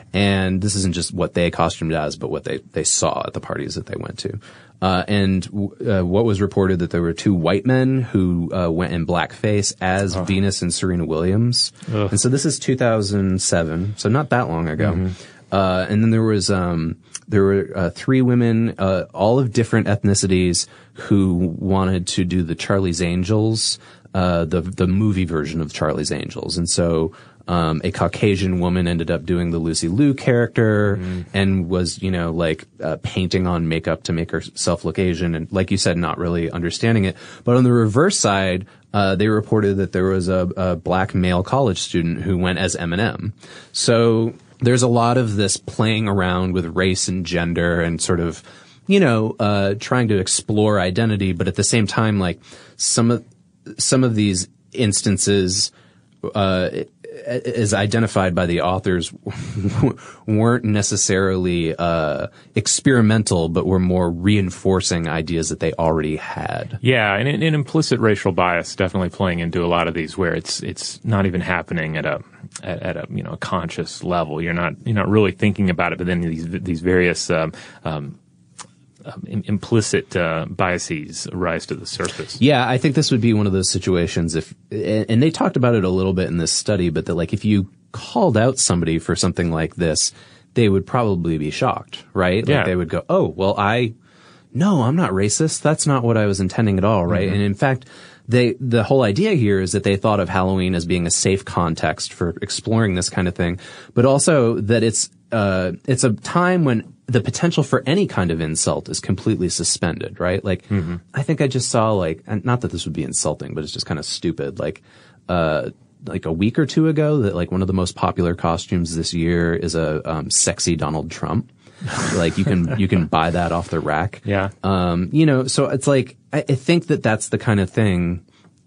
And this isn't just what they costumed as, but what they, they saw at the parties that they went to. Uh, and uh, what was reported that there were two white men who uh, went in blackface as oh. Venus and Serena Williams. Ugh. And so this is two thousand seven, so not that long ago. Mm-hmm. Uh, and then there was um, there were uh, three women, uh, all of different ethnicities, who wanted to do the Charlie's Angels, uh, the the movie version of Charlie's Angels, and so. Um, a Caucasian woman ended up doing the Lucy Liu character mm. and was, you know, like, uh, painting on makeup to make herself look Asian and, like you said, not really understanding it. But on the reverse side, uh, they reported that there was a, a black male college student who went as Eminem. So there's a lot of this playing around with race and gender and sort of, you know, uh, trying to explore identity. But at the same time, like, some of, some of these instances, uh, as identified by the authors, weren't necessarily uh experimental, but were more reinforcing ideas that they already had. Yeah, and an implicit racial bias definitely playing into a lot of these, where it's it's not even happening at a at, at a you know a conscious level. You're not you're not really thinking about it, but then these these various um, um, Um, implicit uh, biases rise to the surface. Yeah, I think this would be one of those situations if, and they talked about it a little bit in this study, but that like if you called out somebody for something like this, they would probably be shocked, right? Like yeah. they would go, oh, well, I, no, I'm not racist. That's not what I was intending at all, right? Mm-hmm. And in fact, they, the whole idea here is that they thought of Halloween as being a safe context for exploring this kind of thing, but also that it's, uh, it's a time when the potential for any kind of insult is completely suspended, right? Like, mm-hmm. I think I just saw like, and not that this would be insulting, but it's just kind of stupid. Like, uh, like a week or two ago that like one of the most popular costumes this year is a, um, sexy Donald Trump. Like you can, you can buy that off the rack. Yeah. Um, you know, so it's like, I, I think that that's the kind of thing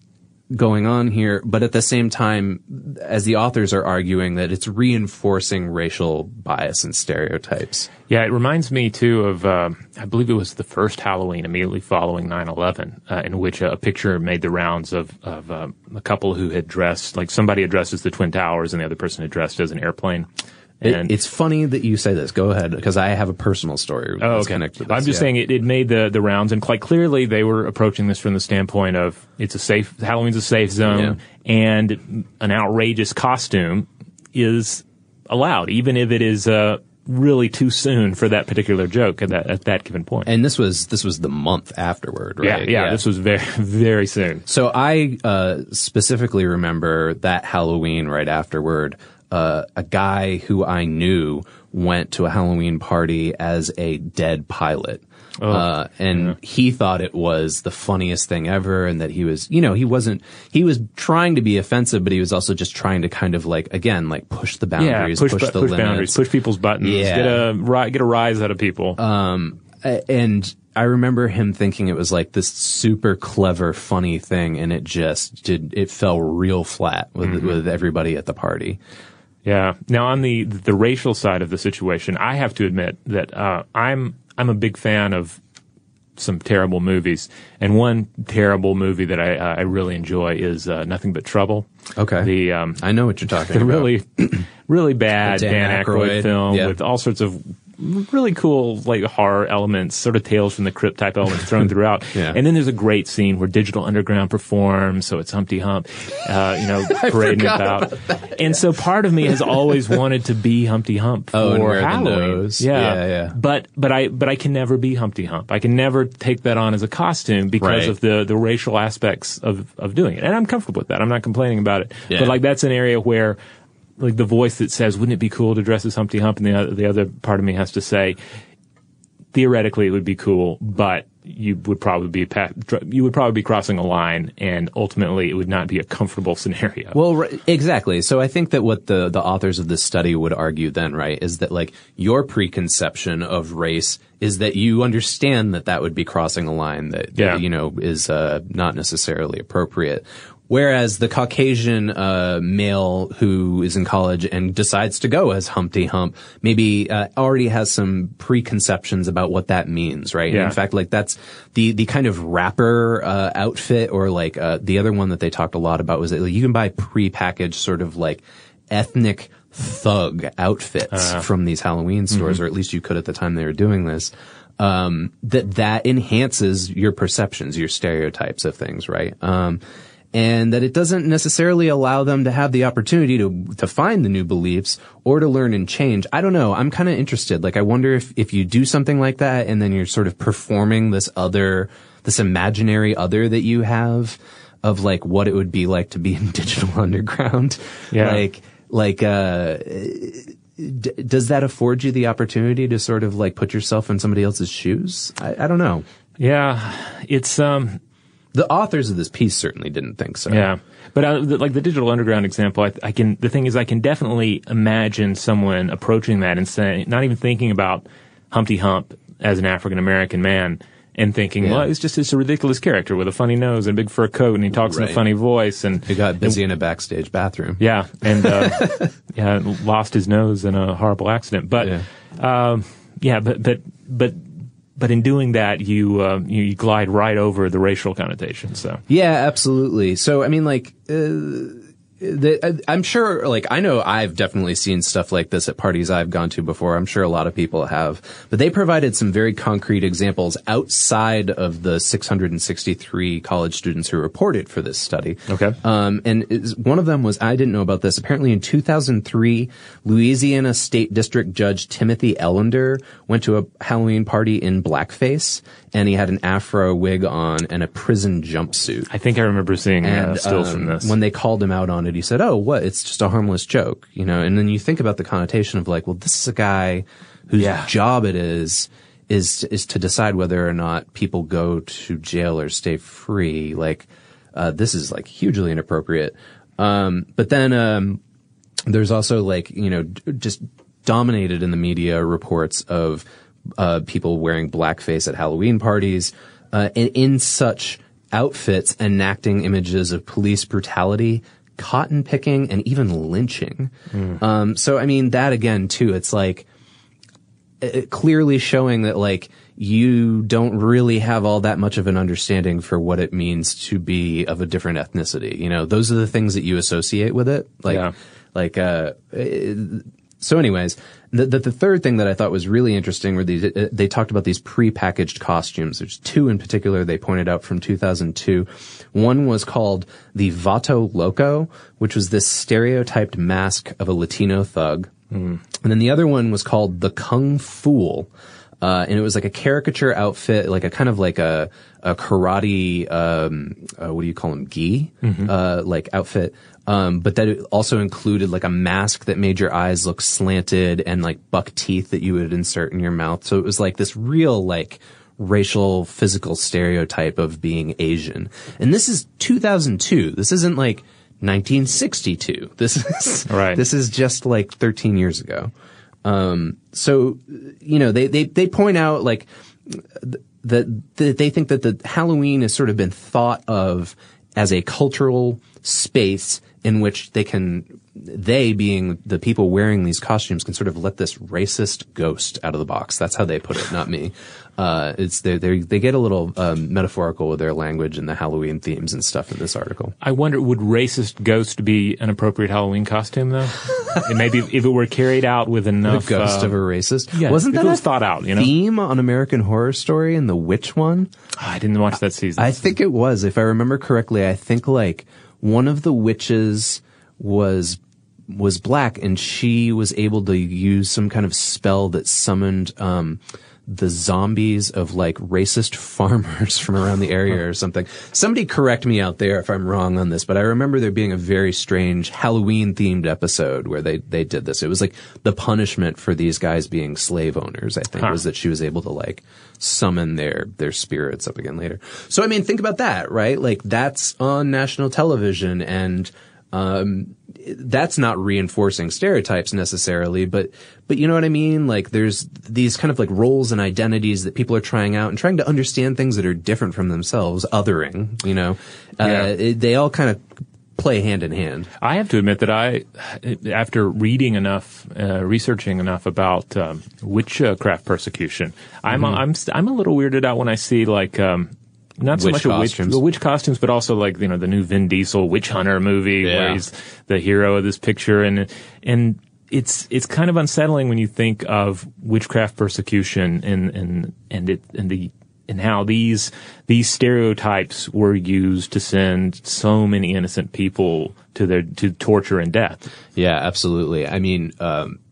going on here, but at the same time, as the authors are arguing that it's reinforcing racial bias and stereotypes. Yeah, it reminds me too of, uh, I believe it was the first Halloween immediately following nine eleven, uh, in which a picture made the rounds of, of uh, a couple who had dressed, like somebody had dressed as the Twin Towers and the other person had dressed as an airplane. And it, it's funny that you say this. Go ahead, because I have a personal story that's oh, okay. connected to this. I'm just yeah. saying it, it made the, the rounds, and quite clearly they were approaching this from the standpoint of it's a safe, Halloween's a safe zone, yeah. and an outrageous costume is allowed, even if it is uh, really too soon for that particular joke at that, at that given point. And this was this was the month afterward, right? Yeah, yeah, yeah. This was very, very soon. So I uh, specifically remember that Halloween right afterward. uh, a guy who I knew went to a Halloween party as a dead pilot. Oh, uh, and yeah. he thought it was the funniest thing ever, and that he was, you know, he wasn't, he was trying to be offensive, but he was also just trying to kind of like, again, like push the boundaries, yeah, push, push bu- the push limits. boundaries, push people's buttons, Yeah. get a ri- get a rise out of people. Um, and I remember him thinking it was like this super clever, funny thing, and it just did, it fell real flat with, Mm-hmm. with everybody at the party. Yeah. Now on the the racial side of the situation, I have to admit that uh, I'm I'm a big fan of some terrible movies, and one terrible movie that I uh, I really enjoy is uh, Nothing But Trouble. Okay, the um, I know what you're talking the about. really really bad The Dan Dan Aykroyd, Aykroyd film yeah. with all sorts of really cool like horror elements, sort of Tales from the Crypt type elements thrown throughout. Yeah. And then there's a great scene where Digital Underground performs, so it's Humpty Hump, uh, you know, parading about. about and so part of me has always wanted to be Humpty Hump for Oh, and wear the Halloween. nose. Yeah. Yeah, yeah. But but I but I can never be Humpty Hump. I can never take that on as a costume because Right. of the the racial aspects of of doing it. And I'm comfortable with that. I'm not complaining about it. Yeah. But like that's an area where like the voice that says, wouldn't it be cool to dress as Humpty Hump? And the other, the other part of me has to say, theoretically it would be cool, but you would probably be pa- you would probably be crossing a line, and ultimately it would not be a comfortable scenario. Well, right, exactly. So I think that what the, the authors of this study would argue then, right, is that like your preconception of race is that you understand that that would be crossing a line that, Yeah. that you know, is uh, not necessarily appropriate. Whereas the Caucasian uh, male who is in college and decides to go as Humpty Hump maybe uh, already has some preconceptions about what that means, right? Yeah. And in fact, like that's the the kind of rapper uh, outfit, or like uh, the other one that they talked a lot about was that like, you can buy prepackaged sort of like ethnic thug outfits Uh, from these Halloween stores, mhm. or at least you could at the time they were doing this. Um, that that enhances your perceptions, your stereotypes of things, right? Um, and that it doesn't necessarily allow them to have the opportunity to to find the new beliefs or to learn and change. I don't know. I'm kind of interested. Like, I wonder if if you do something like that and then you're sort of performing this other, this imaginary other that you have of like what it would be like to be in Digital Underground. Yeah. Like, like, uh, d- does that afford you the opportunity to sort of like put yourself in somebody else's shoes? I, I don't know. Yeah, it's um. The authors of this piece certainly didn't think so. Yeah, but uh, the, like the Digital Underground example, I, I can. The thing is, I can definitely imagine someone approaching that and saying, not even thinking about Humpty Hump as an African American man, and thinking, Yeah. well, it's just it's a ridiculous character with a funny nose and a big fur coat, and he talks in Right. a funny voice, and He got busy in a backstage bathroom. yeah, and uh, yeah, lost his nose in a horrible accident. But Yeah. um, yeah, but but but. But in doing that, you, uh, you you glide right over the racial connotation. So Yeah, absolutely. So, I mean, like, uh, the, I'm sure, like, I know I've definitely seen stuff like this at parties I've gone to before. I'm sure a lot of people have. But they provided some very concrete examples outside of the six hundred sixty-three college students who reported for this study. Okay. Um, and it's, one of them was, I didn't know about this, apparently in two thousand three, Louisiana State District Judge Timothy Ellender went to a Halloween party in blackface, and he had an afro wig on and a prison jumpsuit. I think I remember seeing uh, And stills um, from this. when they called him out on it, he said, "Oh, what? It's just a harmless joke," you know. And then you think about the connotation of like, well, this is a guy whose Yeah. job it is is is to decide whether or not people go to jail or stay free. Like, uh, this is like hugely inappropriate. Um, but then um, there's also like, you know, d- just dominated in the media reports of uh, people wearing blackface at Halloween parties, uh, and in such outfits enacting images of police brutality, cotton picking, and even lynching. Mm. Um, so, I mean, that again, too, it's like uh, clearly showing that, like, you don't really have all that much of an understanding for what it means to be of a different ethnicity. You know, those are the things that you associate with it. Like, Yeah. like, uh, uh, so anyways, the, the, the third thing that I thought was really interesting were these, uh, they talked about these prepackaged costumes. There's two in particular they pointed out from two thousand two. One was called the Vato Loco, which was this stereotyped mask of a Latino thug. Mm. And then the other one was called the Kung Fool. Uh, and it was like a caricature outfit, like a kind of like a, a karate, um, uh, what do you call them? Gi, Mhm. uh, like outfit. Um, but that it also included like a mask that made your eyes look slanted and like buck teeth that you would insert in your mouth. So it was like this real like racial physical stereotype of being Asian. And this is two thousand two. This isn't like nineteen sixty-two. This is, right. This is just like thirteen years ago. Um, so, you know, they, they, they point out like that, that they think that the Halloween has sort of been thought of as a cultural space in which they can, they being the people wearing these costumes, can sort of let this racist ghost out of the box. That's how they put it, not me. Uh, it's they they they get a little um, metaphorical with their language and the Halloween themes and stuff in this article. I wonder, would racist ghost be an appropriate Halloween costume though? And maybe if it were carried out with enough the ghost uh, of a racist. Yeah, wasn't that it was a thought out? You know, theme on American Horror Story and the witch one? Oh, I didn't watch that season. I think it was, if I remember correctly. I think like one of the witches was was black, and she was able to use some kind of spell that summoned um the zombies of like racist farmers from around the area or something. Somebody correct me out there if I'm wrong on this, but I remember there being a very strange Halloween themed episode where they, they did this. It was like the punishment for these guys being slave owners, I think, huh. was that she was able to like summon their, their spirits up again later. So, I mean, think about that, right? Like that's on national television, and, um, that's not reinforcing stereotypes necessarily, but, but you know what I mean? Like there's these kind of like roles and identities that people are trying out and trying to understand things that are different from themselves, othering, you know, uh, yeah. it, they all kind of play hand in hand. I have to admit that I, after reading enough, uh, researching enough about, um, witchcraft persecution, I'm, mm-hmm. I'm, I'm a little weirded out when I see like, um, not so witch much a witch, costumes. the witch costumes, but also like, you know, the new Vin Diesel Witch Hunter movie yeah. where he's the hero of this picture. And, and it's, it's kind of unsettling when you think of witchcraft persecution and, and, and it, and the, and how these, these stereotypes were used to send so many innocent people to their, to torture and death. Yeah, absolutely. I mean, um,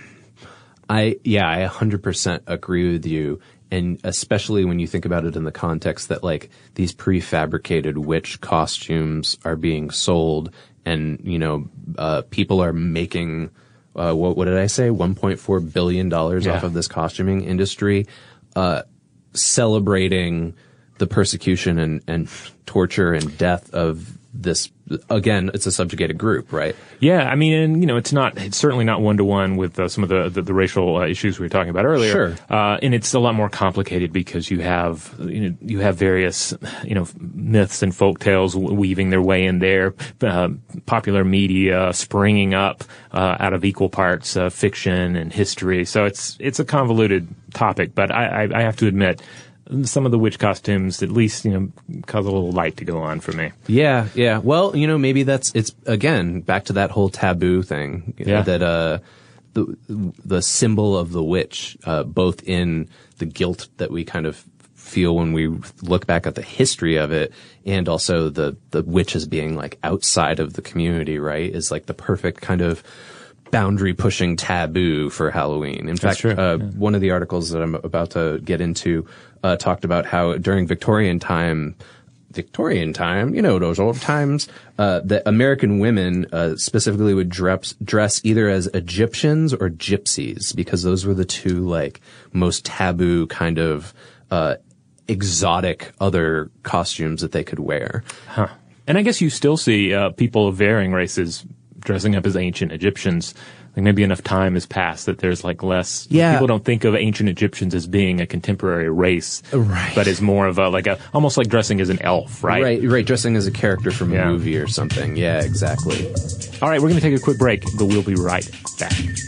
I, yeah, I one hundred percent agree with you. And especially when you think about it in the context that like these prefabricated witch costumes are being sold, and, you know, uh, people are making, uh, what, what did I say? one point four billion dollars yeah. off of this costuming industry, uh, celebrating the persecution and, and torture and death of this. Again, it's a subjugated group, right? Yeah, I mean, and, you know, it's not, it's certainly not one to one with uh, some of the, the, the racial uh, issues we were talking about earlier. Sure. Uh, and it's a lot more complicated because you have, you know, you have various, you know, myths and folk tales weaving their way in there, uh, popular media springing up, uh, out of equal parts, uh, fiction and history. So it's, it's a convoluted topic, but I, I, I have to admit, some of the witch costumes at least, you know, cause a little light to go on for me. Yeah, yeah. Well, you know, maybe that's, it's, again, back to that whole taboo thing. Yeah. That, uh, the, the symbol of the witch, uh, both in the guilt that we kind of feel when we look back at the history of it, and also the, the witch as being like outside of the community, right, is like the perfect kind of boundary pushing taboo for Halloween. In That's fact, true. Uh, yeah. one of the articles that I'm about to get into uh, talked about how during Victorian time, Victorian time, you know, those old times, uh, that American women uh, specifically would dress, dress either as Egyptians or gypsies, because those were the two like most taboo kind of uh, exotic other costumes that they could wear. Huh. And I guess you still see uh, people of varying races dressing up as ancient Egyptians. Like maybe enough time has passed that there's like less. Yeah. People don't think of ancient Egyptians as being a contemporary race, right? But as more of a like a almost like dressing as an elf, right? Right, right. Dressing as a character from a yeah. movie or something. Yeah, exactly. All right, we're going to take a quick break, but we'll be right back.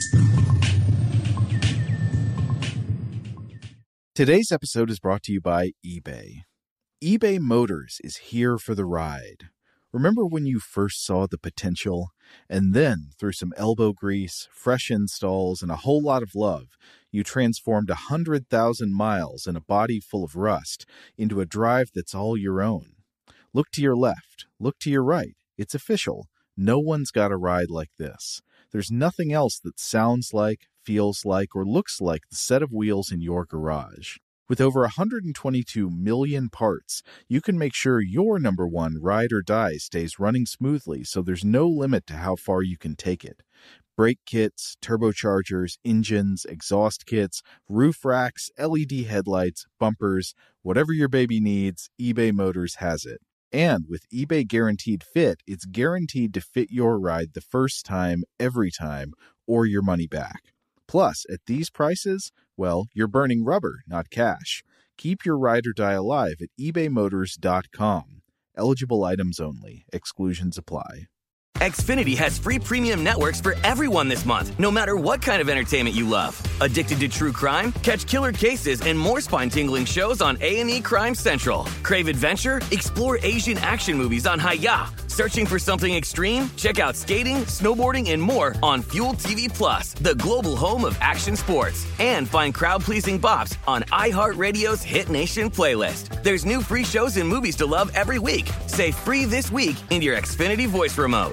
Today's episode is brought to you by eBay. eBay Motors is here for the ride. Remember when you first saw the potential? And then, through some elbow grease, fresh installs, and a whole lot of love, you transformed one hundred thousand miles and a body full of rust into a drive that's all your own. Look to your left. Look to your right. It's official. No one's got a ride like this. There's nothing else that sounds like, feels like, or looks like the set of wheels in your garage. With over one hundred twenty-two million parts, you can make sure your number one ride or die stays running smoothly so there's no limit to how far you can take it. Brake kits, turbochargers, engines, exhaust kits, roof racks, L E D headlights, bumpers, whatever your baby needs, eBay Motors has it. And with eBay Guaranteed Fit, it's guaranteed to fit your ride the first time, every time, or your money back. Plus, at these prices, well, you're burning rubber, not cash. Keep your ride or die alive at ebay motors dot com. Eligible items only. Exclusions apply. Xfinity has free premium networks for everyone this month, no matter what kind of entertainment you love. Addicted to true crime? Catch killer cases and more spine-tingling shows on A and E Crime Central. Crave adventure? Explore Asian action movies on Hi-Ya. Searching for something extreme? Check out skating, snowboarding, and more on Fuel T V Plus, the global home of action sports. And find crowd-pleasing bops on iHeartRadio's Hit Nation playlist. There's new free shows and movies to love every week. Say free this week in your Xfinity voice remote.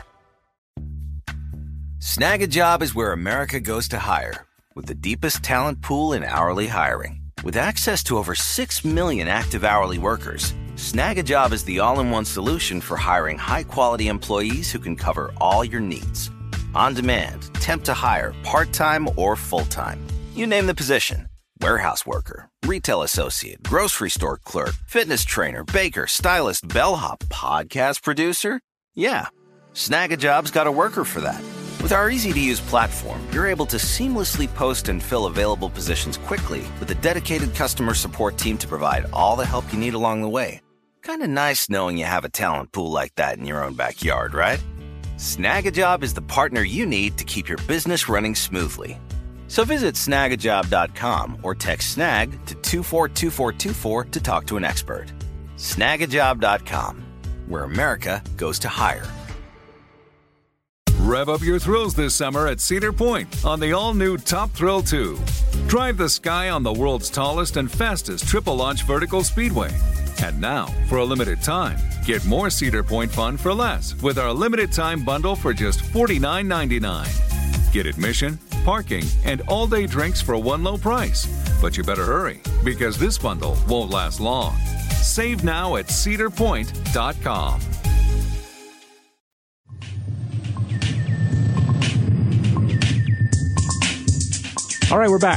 Snag a Job is where America goes to hire, with the deepest talent pool in hourly hiring. With access to over six million active hourly workers, Snag a Job is the all-in-one solution for hiring high-quality employees who can cover all your needs. On demand, temp to hire, part-time or full-time. You name the position. Warehouse worker, retail associate, grocery store clerk, fitness trainer, baker, stylist, bellhop, podcast producer. Yeah, Snag a Job's got a worker for that. With our easy-to-use platform, you're able to seamlessly post and fill available positions quickly with a dedicated customer support team to provide all the help you need along the way. Kind of nice knowing you have a talent pool like that in your own backyard, right? Snag a Job is the partner you need to keep your business running smoothly. So visit snag a job dot com or text SNAG to two four two four two four to talk to an expert. snag a job dot com, where America goes to hire. Rev up your thrills this summer at Cedar Point on the all-new Top Thrill two. Drive the sky on the world's tallest and fastest triple-launch vertical speedway. And now, for a limited time, get more Cedar Point fun for less with our limited-time bundle for just forty-nine ninety-nine. Get admission, parking, and all-day drinks for one low price. But you better hurry, because this bundle won't last long. Save now at cedar point dot com. All right, we're back.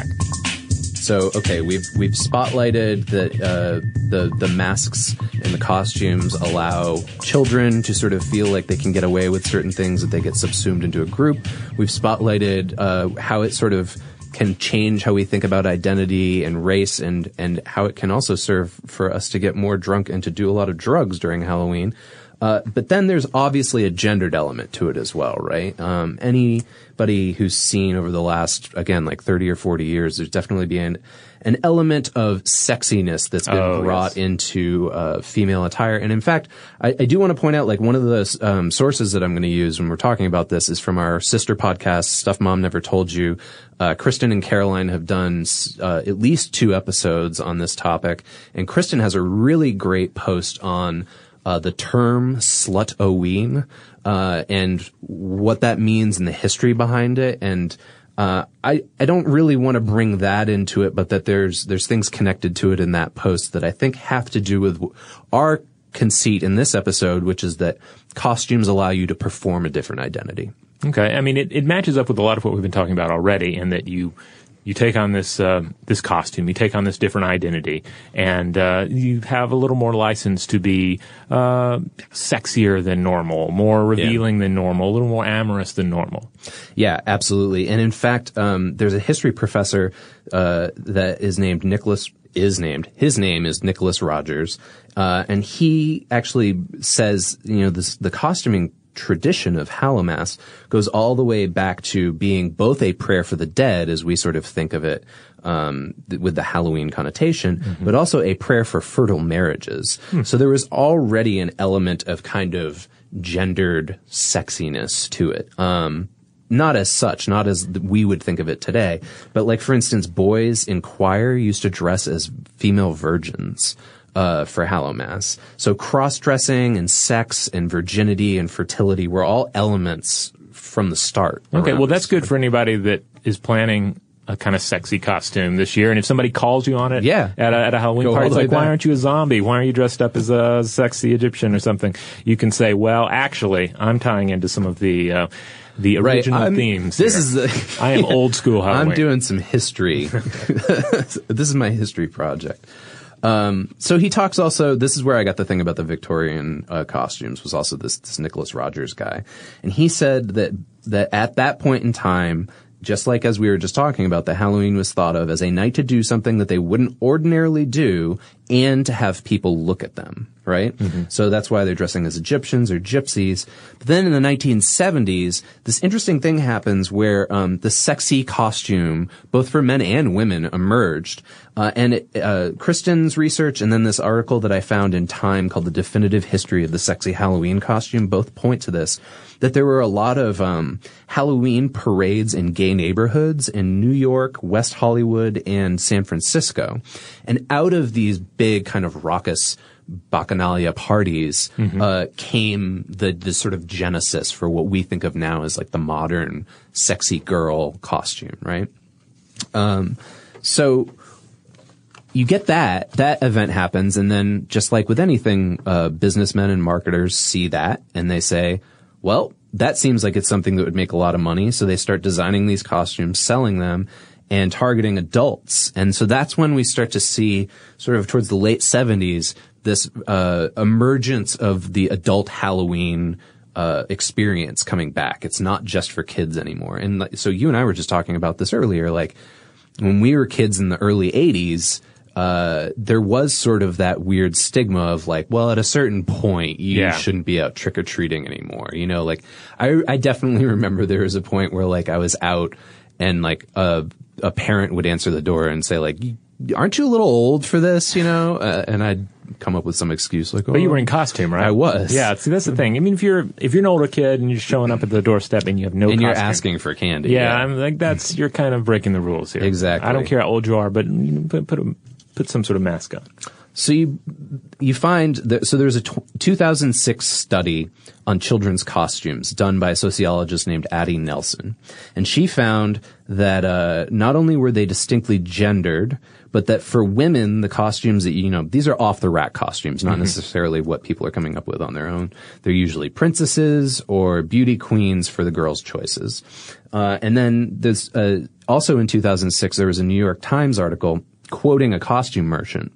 So, okay, we've we've spotlighted that uh, the the masks and the costumes allow children to sort of feel like they can get away with certain things, that they get subsumed into a group. We've spotlighted uh, how it sort of can change how we think about identity and race, and and how it can also serve for us to get more drunk and to do a lot of drugs during Halloween. Uh, but then there's obviously a gendered element to it as well, right? Um, anybody who's seen over the last, again, like thirty or forty years, there's definitely been an element of sexiness that's been oh, brought yes. into uh, female attire. And in fact, I, I do want to point out, like, one of the um, sources that I'm going to use when we're talking about this is from our sister podcast, Stuff Mom Never Told You. Uh, Kristen and Caroline have done uh, at least two episodes on this topic. And Kristen has a really great post on Uh, the term slut-o-ween, uh, and what that means and the history behind it. And, uh, I, I don't really want to bring that into it, but that there's, there's things connected to it in that post that I think have to do with our conceit in this episode, which is that costumes allow you to perform a different identity. Okay. I mean, it, it matches up with a lot of what we've been talking about already, in that you, You take on this uh, this costume, you take on this different identity, and uh, you have a little more license to be uh, sexier than normal, more revealing yeah. than normal, a little more amorous than normal. Yeah, absolutely. And in fact, um, there's a history professor uh, that is named Nicholas. Is named his name is Nicholas Rogers, uh, and he actually says, you know, this the costuming tradition of Hallowmas goes all the way back to being both a prayer for the dead, as we sort of think of it um, th- with the Halloween connotation, mm-hmm. but also a prayer for fertile marriages. Hmm. So there was already an element of kind of gendered sexiness to it. Um, not as such, not as we would think of it today, but like, for instance, boys in choir used to dress as female virgins. Uh, for Hallowmas. So cross-dressing and sex and virginity and fertility were all elements from the start. Okay, well, that's good for anybody that is planning a kind of sexy costume this year. And if somebody calls you on it yeah. at, a, at a Halloween Go party, it's like, back. why aren't you a zombie? Why aren't you dressed up as a sexy Egyptian or something? You can say, well, actually, I'm tying into some of the uh, the original right. themes. This here. is the, I am old school Halloween. I'm doing some history. This is my history project. Um, so he talks also, this is where I got the thing about the Victorian uh, costumes, was also this, this Nicholas Rogers guy. And he said that, that at that point in time, just like as we were just talking about, that Halloween was thought of as a night to do something that they wouldn't ordinarily do and to have people look at them, right? Mm-hmm. So that's why they're dressing as Egyptians or gypsies. But then in the nineteen seventies, this interesting thing happens where um, the sexy costume, both for men and women, emerged. Uh, and it, uh, Kristen's research and then this article that I found in Time called The Definitive History of the Sexy Halloween Costume both point to this, that there were a lot of um, Halloween parades in gay neighborhoods in New York, West Hollywood, and San Francisco. And out of these big kind of raucous bacchanalia parties mm-hmm. uh, came the, the sort of genesis for what we think of now as like the modern sexy girl costume, right? Um, so you get that, that event happens, and then just like with anything, uh, businessmen and marketers see that and they say, well, that seems like it's something that would make a lot of money. So they start designing these costumes, selling them, and targeting adults. And so that's when we start to see sort of towards the late seventies, this, uh, emergence of the adult Halloween, uh, experience coming back. It's not just for kids anymore. And so you and I were just talking about this earlier, like when we were kids in the early eighties, Uh, there was sort of that weird stigma of like, well, at a certain point, you yeah. shouldn't be out trick-or-treating anymore. You know, like, I, I definitely remember there was a point where like I was out and like a, a parent would answer the door and say like, aren't you a little old for this, you know? Uh, and I'd come up with some excuse like, oh. But you were in costume, right? I was. Yeah, see, that's the thing. I mean, if you're, if you're an older kid and you're showing up at the doorstep and you have no and costume. you're asking for candy. Yeah, yeah. I'm like, that's, you're kind of breaking the rules here. Exactly. I don't care how old you are, but you know, put, put a, Put some sort of mask on. So you you find that, so there's a t- two thousand six study on children's costumes done by a sociologist named Addie Nelson, and she found that uh, not only were they distinctly gendered, but that for women the costumes that you know these are off the rack costumes, not mm-hmm. necessarily what people are coming up with on their own. They're usually princesses or beauty queens for the girls' choices. Uh, and then there's uh, also in two thousand six there was a New York Times article quoting a costume merchant.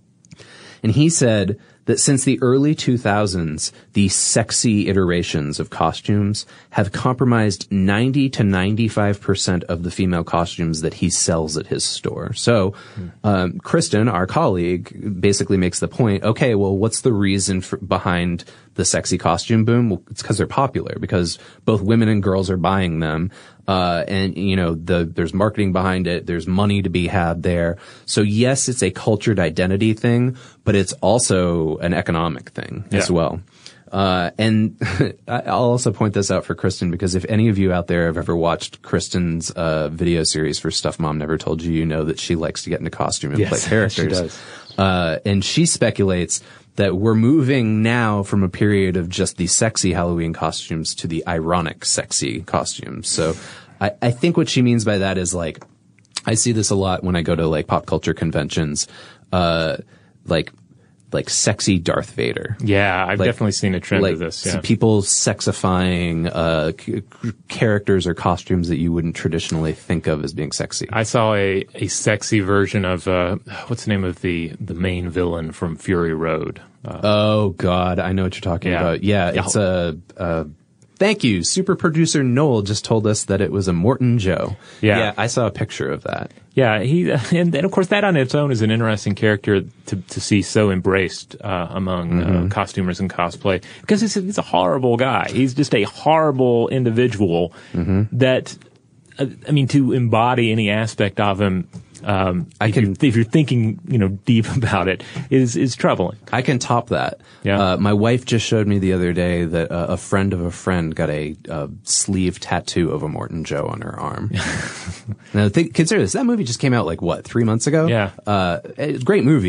And he said that since the early two thousands, the sexy iterations of costumes have compromised ninety to ninety-five percent of the female costumes that he sells at his store. So, um, Kristen, our colleague, basically makes the point, okay, well, what's the reason for, behind the sexy costume boom? Well, it's because they're popular, because both women and girls are buying them. Uh, and, you know, the, there's marketing behind it. There's money to be had there. So yes, it's a cultured identity thing, but it's also an economic thing yeah. as well. Uh, and I'll also point this out for Kristen, because if any of you out there have ever watched Kristen's, uh, video series for Stuff Mom Never Told You, you know that she likes to get into costume and yes, play characters. She does. Uh, and she speculates that we're moving now from a period of just the sexy Halloween costumes to the ironic sexy costumes. So I, I think what she means by that is like, I see this a lot when I go to like pop culture conventions, uh, like, like sexy Darth Vader. Yeah, I've like, definitely seen a trend like of this. Yeah. People sexifying uh, c- characters or costumes that you wouldn't traditionally think of as being sexy. I saw a, a sexy version of uh, what's the name of the the main villain from Fury Road? Uh, oh God, I know what you're talking yeah. about. Yeah, it's a. Uh, Thank you. Super producer Noel just told us that it was a Morton Joe. Yeah. yeah I saw a picture of that. Yeah, he and, and of course that on its own is an interesting character to to see so embraced uh, among mm-hmm. uh, costumers and cosplay, because he's, he's a horrible guy. He's just a horrible individual mm-hmm. that, uh, I mean, to embody any aspect of him. Um, I if can, you're, if you're thinking, you know, deep about it, is is troubling. I can top that. Yeah. Uh, my wife just showed me the other day that uh, a friend of a friend got a, a sleeve tattoo of a Morton Joe on her arm. Now, think, consider this. That movie just came out like what, three months ago? Yeah. Uh, it's a great movie,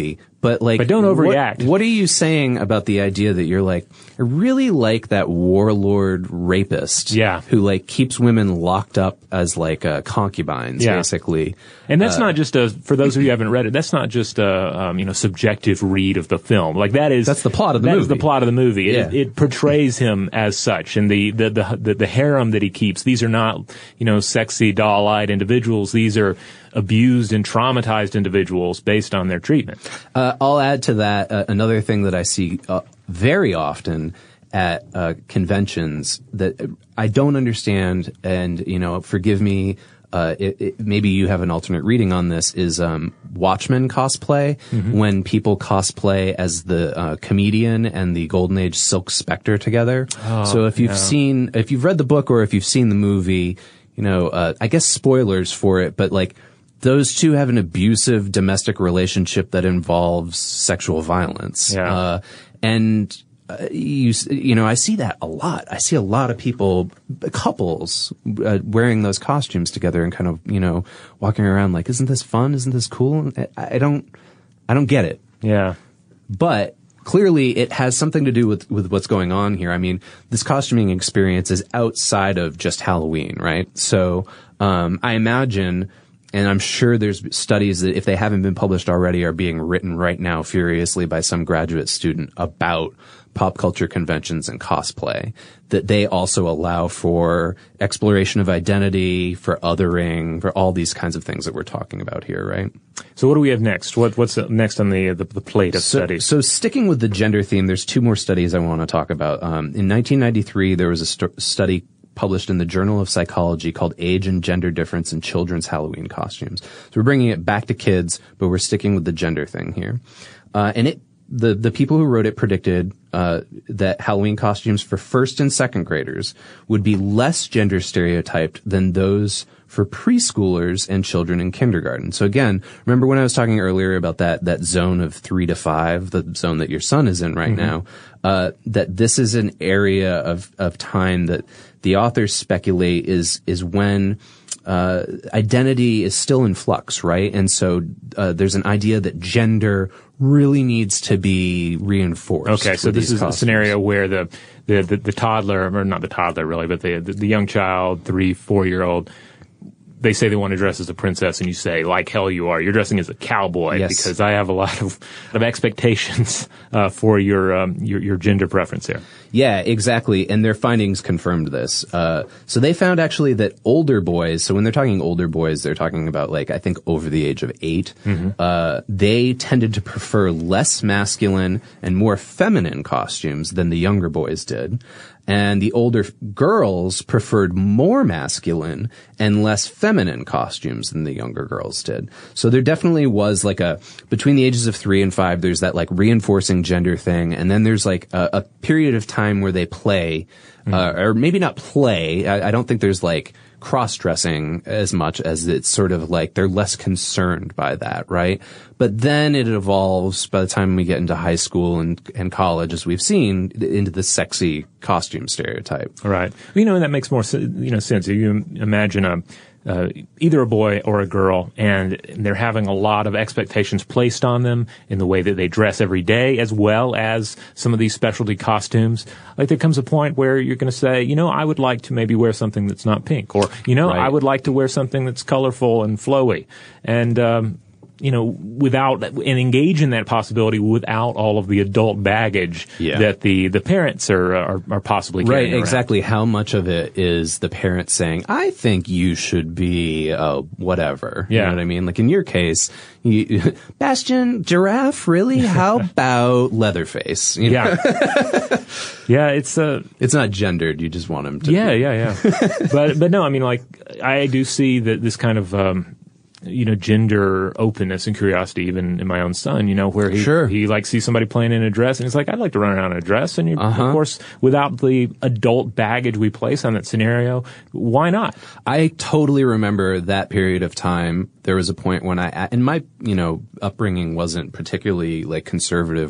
But like, but don't overreact. What, what are you saying about the idea that you're like, I really like that warlord rapist, yeah, who like keeps women locked up as like uh, concubines, yeah. basically. And that's uh, not just a, for those of you who haven't read it, that's not just a um, you know subjective read of the film. Like that is that's the plot of the that movie. That is the plot of the movie. Yeah. It, it portrays him as such, and the the, the the the harem that he keeps. These are not you know sexy doll-eyed individuals. These are abused and traumatized individuals based on their treatment. Uh, I'll add to that uh, another thing that I see uh, very often at uh, conventions that I don't understand, and you know, forgive me. Uh, it, it, maybe you have an alternate reading on this, is um, Watchmen cosplay, mm-hmm. when people cosplay as the uh, comedian and the Golden Age Silk Spectre together. Oh, so if you've yeah. seen, if you've read the book or if you've seen the movie, you know, uh, I guess spoilers for it, but like those two have an abusive domestic relationship that involves sexual violence. Yeah. Uh, and Uh, you, you know, I see that a lot. I see a lot of people, couples, uh, wearing those costumes together and kind of, you know, walking around like, isn't this fun? Isn't this cool? I, I don't, I don't get it. Yeah. But clearly it has something to do with, with what's going on here. I mean, this costuming experience is outside of just Halloween, right? So, um, I imagine, and I'm sure there's studies that if they haven't been published already are being written right now furiously by some graduate student about pop culture conventions and cosplay, that they also allow for exploration of identity, for othering, for all these kinds of things that we're talking about here, right? So what do we have next? What, what's next on the, the, the plate of so, studies? So sticking with the gender theme, there's two more studies I want to talk about. Um, in nineteen ninety-three, there was a st- study published in the Journal of Psychology called Age and Gender Difference in Children's Halloween Costumes. So we're bringing it back to kids, but we're sticking with the gender thing here. Uh, and it, the, the people who wrote it predicted, uh, that Halloween costumes for first and second graders would be less gender stereotyped than those for preschoolers and children in kindergarten. So again, remember when I was talking earlier about that, that zone of three to five, the zone that your son is in right mm-hmm. now, uh, that this is an area of, of time that the authors speculate is, is when, uh, identity is still in flux, right? And so, uh, there's an idea that gender really needs to be reinforced. Okay, so this is costumes. a scenario where the, the, the, the toddler, or not the toddler really, but the, the, the young child, three, four year old, they say they want to dress as a princess, and you say, like hell you are. You're dressing as a cowboy yes. because I have a lot of, of expectations uh, for your, um, your your gender preference here. Yeah, exactly. And their findings confirmed this. Uh, so they found actually that older boys, so when they're talking older boys, they're talking about like, I think over the age of eight, mm-hmm. uh, they tended to prefer less masculine and more feminine costumes than the younger boys did. And the older girls preferred more masculine and less feminine costumes than the younger girls did. So there definitely was like a, between the ages of three and five, there's that like reinforcing gender thing. And then there's like a, a period of time where they play, mm-hmm. uh, or maybe not play. I, I don't think there's like cross-dressing as much as it's sort of like they're less concerned by that, right? But then it evolves by the time we get into high school and, and college, as we've seen, into the sexy costume stereotype. Right. You know, and that makes more you know sense. If you imagine a Uh, either a boy or a girl, and they're having a lot of expectations placed on them in the way that they dress every day, as well as some of these specialty costumes. Like there comes a point where you're going to say, you know, I would like to maybe wear something that's not pink, or you know, right. I would like to wear something that's colorful and flowy, and um, you know, without and engage in that possibility without all of the adult baggage yeah. that the the parents are are, are possibly carrying right. around. Exactly. How much of it is the parents saying, "I think you should be uh, whatever." Yeah. You know what I mean? Like in your case, you, Bastion, giraffe, really? How about Leatherface? You know? Yeah. Yeah, it's uh it's not gendered. You just want him to. Yeah, be. yeah, yeah. but but no, I mean, like I do see that this kind of um, you know gender openness and curiosity, even in my own son. You know, where he sure. he like sees somebody playing in a dress, and he's like, I'd like to run around in a dress. And you, uh-huh. of course, without the adult baggage we place on that scenario, why not? I totally remember that period of time. There was a point when I, and my, you know, upbringing wasn't particularly like conservative or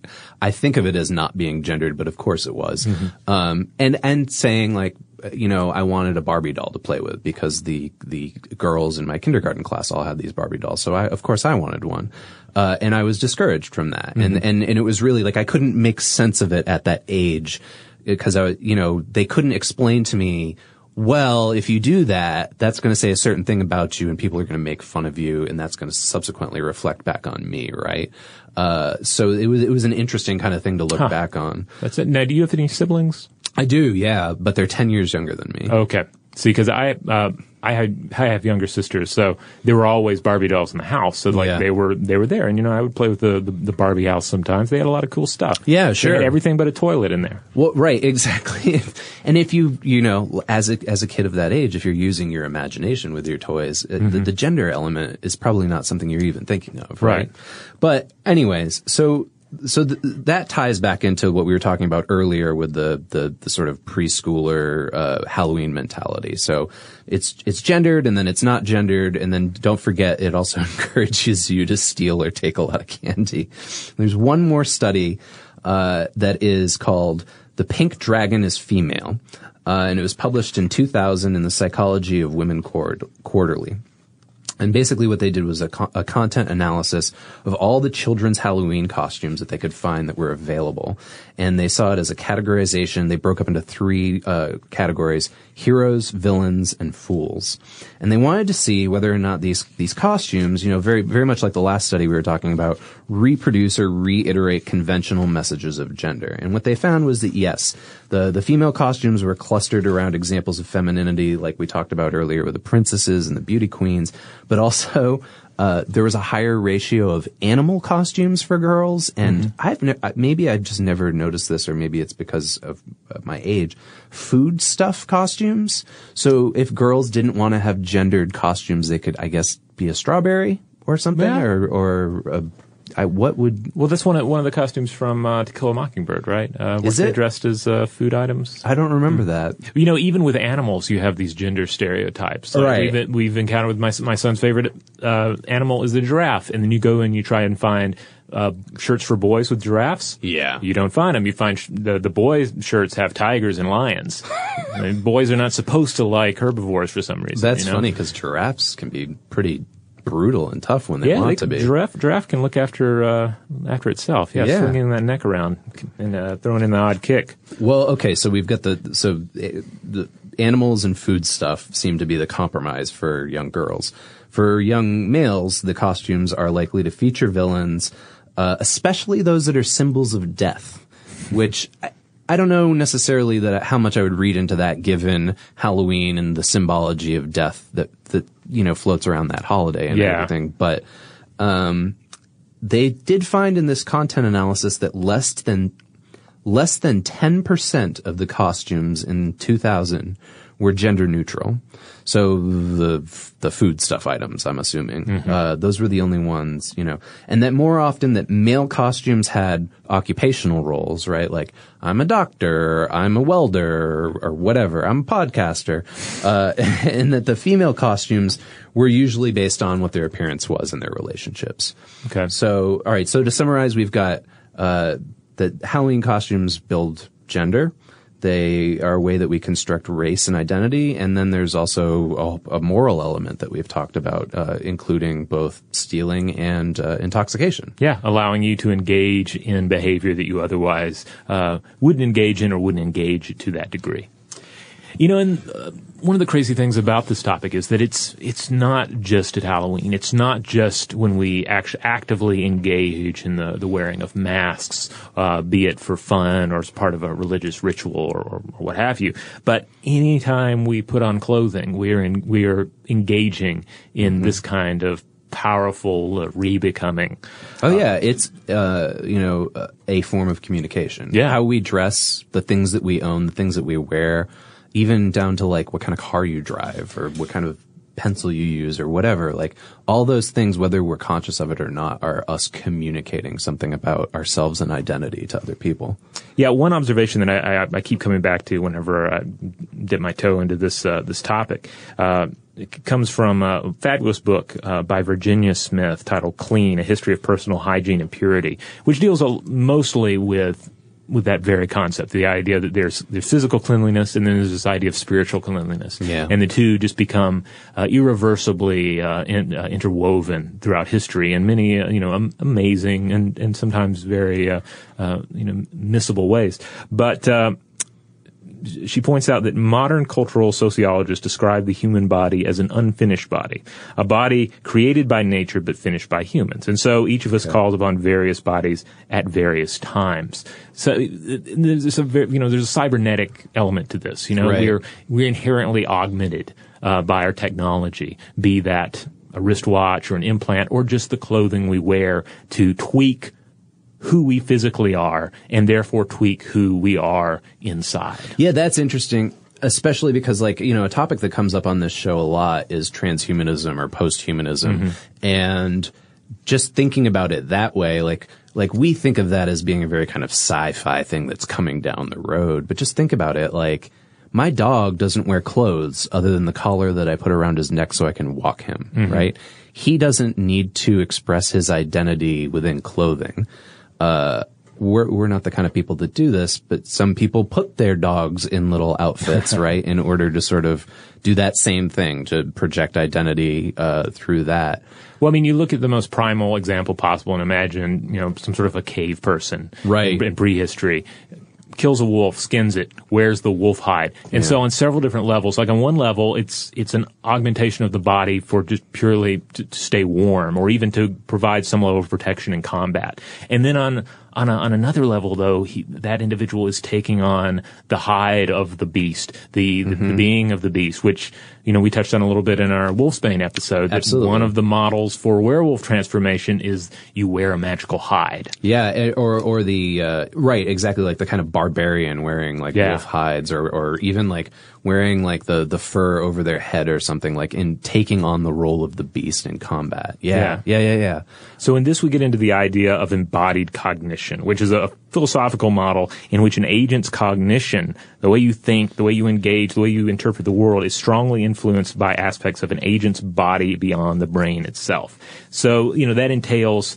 I think of it as not being gendered, but of course it was. Mm-hmm. Um, and, and saying like, you know, I wanted a Barbie doll to play with because the, the girls in my kindergarten class all had these Barbie dolls. So I, of course I wanted one. Uh, and I was discouraged from that. Mm-hmm. And, and, and it was really like, I couldn't make sense of it at that age because I, you know, they couldn't explain to me, well, if you do that, that's going to say a certain thing about you and people are going to make fun of you and that's going to subsequently reflect back on me, right? Uh, so it was, it was an interesting kind of thing to look huh. back on. That's it. Now, do you have any siblings? I do, yeah, but they're ten years younger than me. Okay. See, because I, uh, I had, I have younger sisters, so there were always Barbie dolls in the house. So like yeah. they were, they were there, and you know, I would play with the, the, the Barbie house sometimes. They had a lot of cool stuff. Yeah, sure. They had everything but a toilet in there. Well, right, exactly. And if you, you know, as a, as a kid of that age, if you're using your imagination with your toys, mm-hmm. the, the gender element is probably not something you're even thinking of, right? right. But anyways, so, So th- that ties back into what we were talking about earlier with the the, the sort of preschooler uh, Halloween mentality. So it's it's gendered and then it's not gendered, and then don't forget it also encourages you to steal or take a lot of candy. There's one more study uh, that is called "The Pink Dragon is Female," uh, and it was published in two thousand in the Psychology of Women Quart- Quarterly. And basically what they did was a, co- a content analysis of all the children's Halloween costumes that they could find that were available. And they saw it as a categorization. They broke up into three uh, categories: heroes, villains, and fools. And they wanted to see whether or not these these costumes, you know, very very much like the last study we were talking about, reproduce or reiterate conventional messages of gender. And what they found was that yes, the the female costumes were clustered around examples of femininity, like we talked about earlier with the princesses and the beauty queens, but also uh there was a higher ratio of animal costumes for girls. And mm-hmm. I've ne- maybe I just never noticed this, or maybe it's because of, of my age. Food stuff costumes. So if girls didn't want to have gendered costumes, they could, I guess, be a strawberry or something, yeah. or or a I, what would? Well, that's one of, one of the costumes from uh, To Kill a Mockingbird, right? Uh, Is it? They dressed as uh, food items? I don't remember mm. that. You know, even with animals, you have these gender stereotypes. Like right. We've, we've encountered with my my son's favorite uh, animal is the giraffe, and then you go and you try and find uh, shirts for boys with giraffes. Yeah. You don't find them. You find sh- the the boys' shirts have tigers and lions. I mean, boys are not supposed to like herbivores for some reason. That's you know? funny because giraffes can be pretty brutal and tough when they yeah, want they, to be. Giraffe, giraffe can look after uh, after itself. Yeah, yeah, swinging that neck around and uh, throwing in the odd kick. Well, okay, so we've got the so the animals and food stuff seem to be the compromise for young girls. For young males, the costumes are likely to feature villains, uh, especially those that are symbols of death, which. I, I don't know necessarily that how much I would read into that given Halloween and the symbology of death that, that, you know, floats around that holiday and yeah. everything. But, um, they did find in this content analysis that less than, less than ten percent of the costumes in two thousand were gender neutral. So the the food stuff items, I'm assuming, mm-hmm. uh, those were the only ones, you know, and that more often that male costumes had occupational roles, right? Like I'm a doctor, I'm a welder, or, or whatever, I'm a podcaster, uh, and that the female costumes were usually based on what their appearance was in their relationships. Okay. So, all right. So to summarize, we've got uh, that Halloween costumes build gender. They are a way that we construct race and identity. And then there's also a, a moral element that we've talked about, uh, including both stealing and uh, intoxication. Yeah, allowing you to engage in behavior that you otherwise uh, wouldn't engage in or wouldn't engage to that degree. You know, and uh, one of the crazy things about this topic is that it's it's not just at Halloween. It's not just when we act- actively engage in the, the wearing of masks, uh, be it for fun or as part of a religious ritual or, or, or what have you. But anytime we put on clothing, we are in, we are engaging in mm-hmm. this kind of powerful uh, re-becoming. Oh yeah, it's uh, you know uh, a form of communication. Yeah, how we dress, the things that we own, the things that we wear. Even down to like what kind of car you drive or what kind of pencil you use or whatever. Like all those things, whether we're conscious of it or not, are us communicating something about ourselves and identity to other people. Yeah, one observation that I, I, I keep coming back to whenever I dip my toe into this uh, this topic uh, it comes from a fabulous book uh, by Virginia Smith titled Clean, A History of Personal Hygiene and Purity, which deals a, mostly with with that very concept, the idea that there's there's physical cleanliness and then there's this idea of spiritual cleanliness. Yeah. And the two just become uh, irreversibly uh, in, uh, interwoven throughout history in many, uh, you know, um, amazing and, and sometimes very, uh, uh, you know, missable ways. But, uh, she points out that modern cultural sociologists describe the human body as an unfinished body, a body created by nature but finished by humans. And so each of us okay. calls upon various bodies at various times. So there's a very, you know, there's a cybernetic element to this. You know, right. we're we're inherently augmented uh, by our technology, be that a wristwatch or an implant or just the clothing we wear to tweak who we physically are and therefore tweak who we are inside. Yeah, that's interesting, especially because, like, you know, a topic that comes up on this show a lot is transhumanism or posthumanism. Mm-hmm. And just thinking about it that way, like, like we think of that as being a very kind of sci-fi thing that's coming down the road. But just think about it, like, my dog doesn't wear clothes other than the collar that I put around his neck so I can walk him, mm-hmm. right? He doesn't need to express his identity within clothing. Uh, we're, we're not the kind of people that do this, but some people put their dogs in little outfits, right, in order to sort of do that same thing, to project identity, uh, through that. Well, I mean, you look at the most primal example possible and imagine, you know, some sort of a cave person. Right. In, in prehistory. Kills a wolf, skins it, wears the wolf hide. And yeah. so on several different levels, like on one level, it's it's an augmentation of the body for just purely to, to stay warm or even to provide some level of protection in combat. And then on on, a, on another level, though, he, that individual is taking on the hide of the beast, the, the, mm-hmm. the being of the beast, which, you know, we touched on a little bit in our Wolfsbane episode. That Absolutely. One of the models for werewolf transformation is you wear a magical hide. Yeah, or or the uh, right, exactly, like the kind of barbarian wearing like yeah. wolf hides, or or even like wearing like the the fur over their head or something, like in taking on the role of the beast in combat. Yeah, yeah, yeah, yeah. yeah. So in this, we get into the idea of embodied cognition, which is a philosophical model in which an agent's cognition, the way you think, the way you engage, the way you interpret the world, is strongly influenced by aspects of an agent's body beyond the brain itself. So, you know, that entails,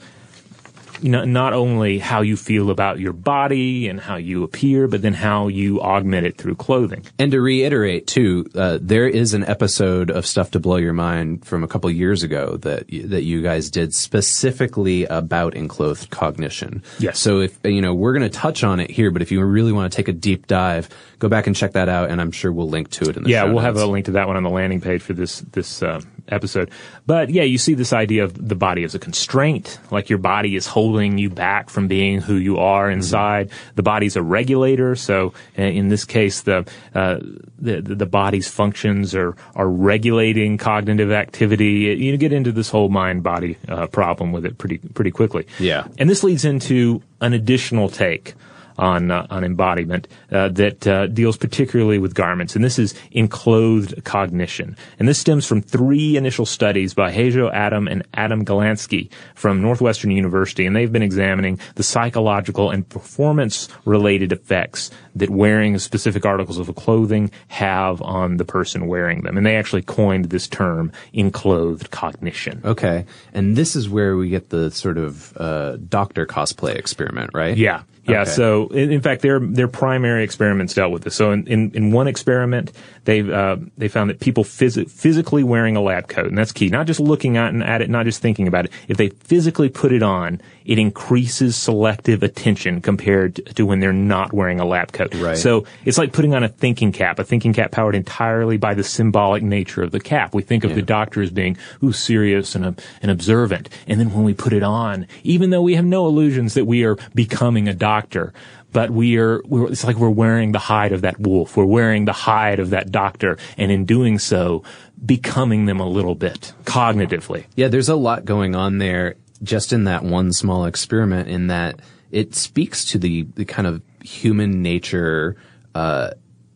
you know, not only how you feel about your body and how you appear, but then how you augment it through clothing. And to reiterate, too, uh, there is an episode of Stuff to Blow Your Mind from a couple years ago that that you guys did specifically about enclothed cognition. Yes. So if, you know, we're going to touch on it here, but if you really want to take a deep dive, go back and check that out, and I'm sure we'll link to it in the yeah, show we'll notes. have a link to that one on the landing page for this this uh, episode. But yeah, you see this idea of the body as a constraint, like your body is holding you back from being who you are inside. Mm-hmm. The body's a regulator, so uh, in this case, the, uh, the the body's functions are are regulating cognitive activity. You get into this whole mind-body uh, problem with it pretty pretty quickly. Yeah, and this leads into an additional take on uh, on embodiment uh, that uh, deals particularly with garments, and this is enclothed cognition. And this stems from three initial studies by Hajo Adam and Adam Galansky from Northwestern University, and they've been examining the psychological and performance-related effects that wearing specific articles of clothing have on the person wearing them. And they actually coined this term, enclothed cognition. Okay, and this is where we get the sort of uh, doctor cosplay experiment, right? Yeah. Yeah, okay. So in, in fact, their their primary experiments dealt with this. So in, in, in one experiment, they uh, they found that people phys- physically wearing a lab coat, and that's key. Not just looking at, and at it, not just thinking about it. If they physically put it on, it increases selective attention compared to, to when they're not wearing a lab coat. Right. So it's like putting on a thinking cap, a thinking cap powered entirely by the symbolic nature of the cap. We think of yeah. the doctor as being ooh serious and uh, and observant, and then when we put it on, even though we have no illusions that we are becoming a doctor. Doctor, but we are, we're, it's like we're wearing the hide of that wolf. We're wearing the hide of that doctor, and in doing so, becoming them a little bit cognitively. Yeah, there's a lot going on there just in that one small experiment, in that it speaks to the, the kind of human nature, uh,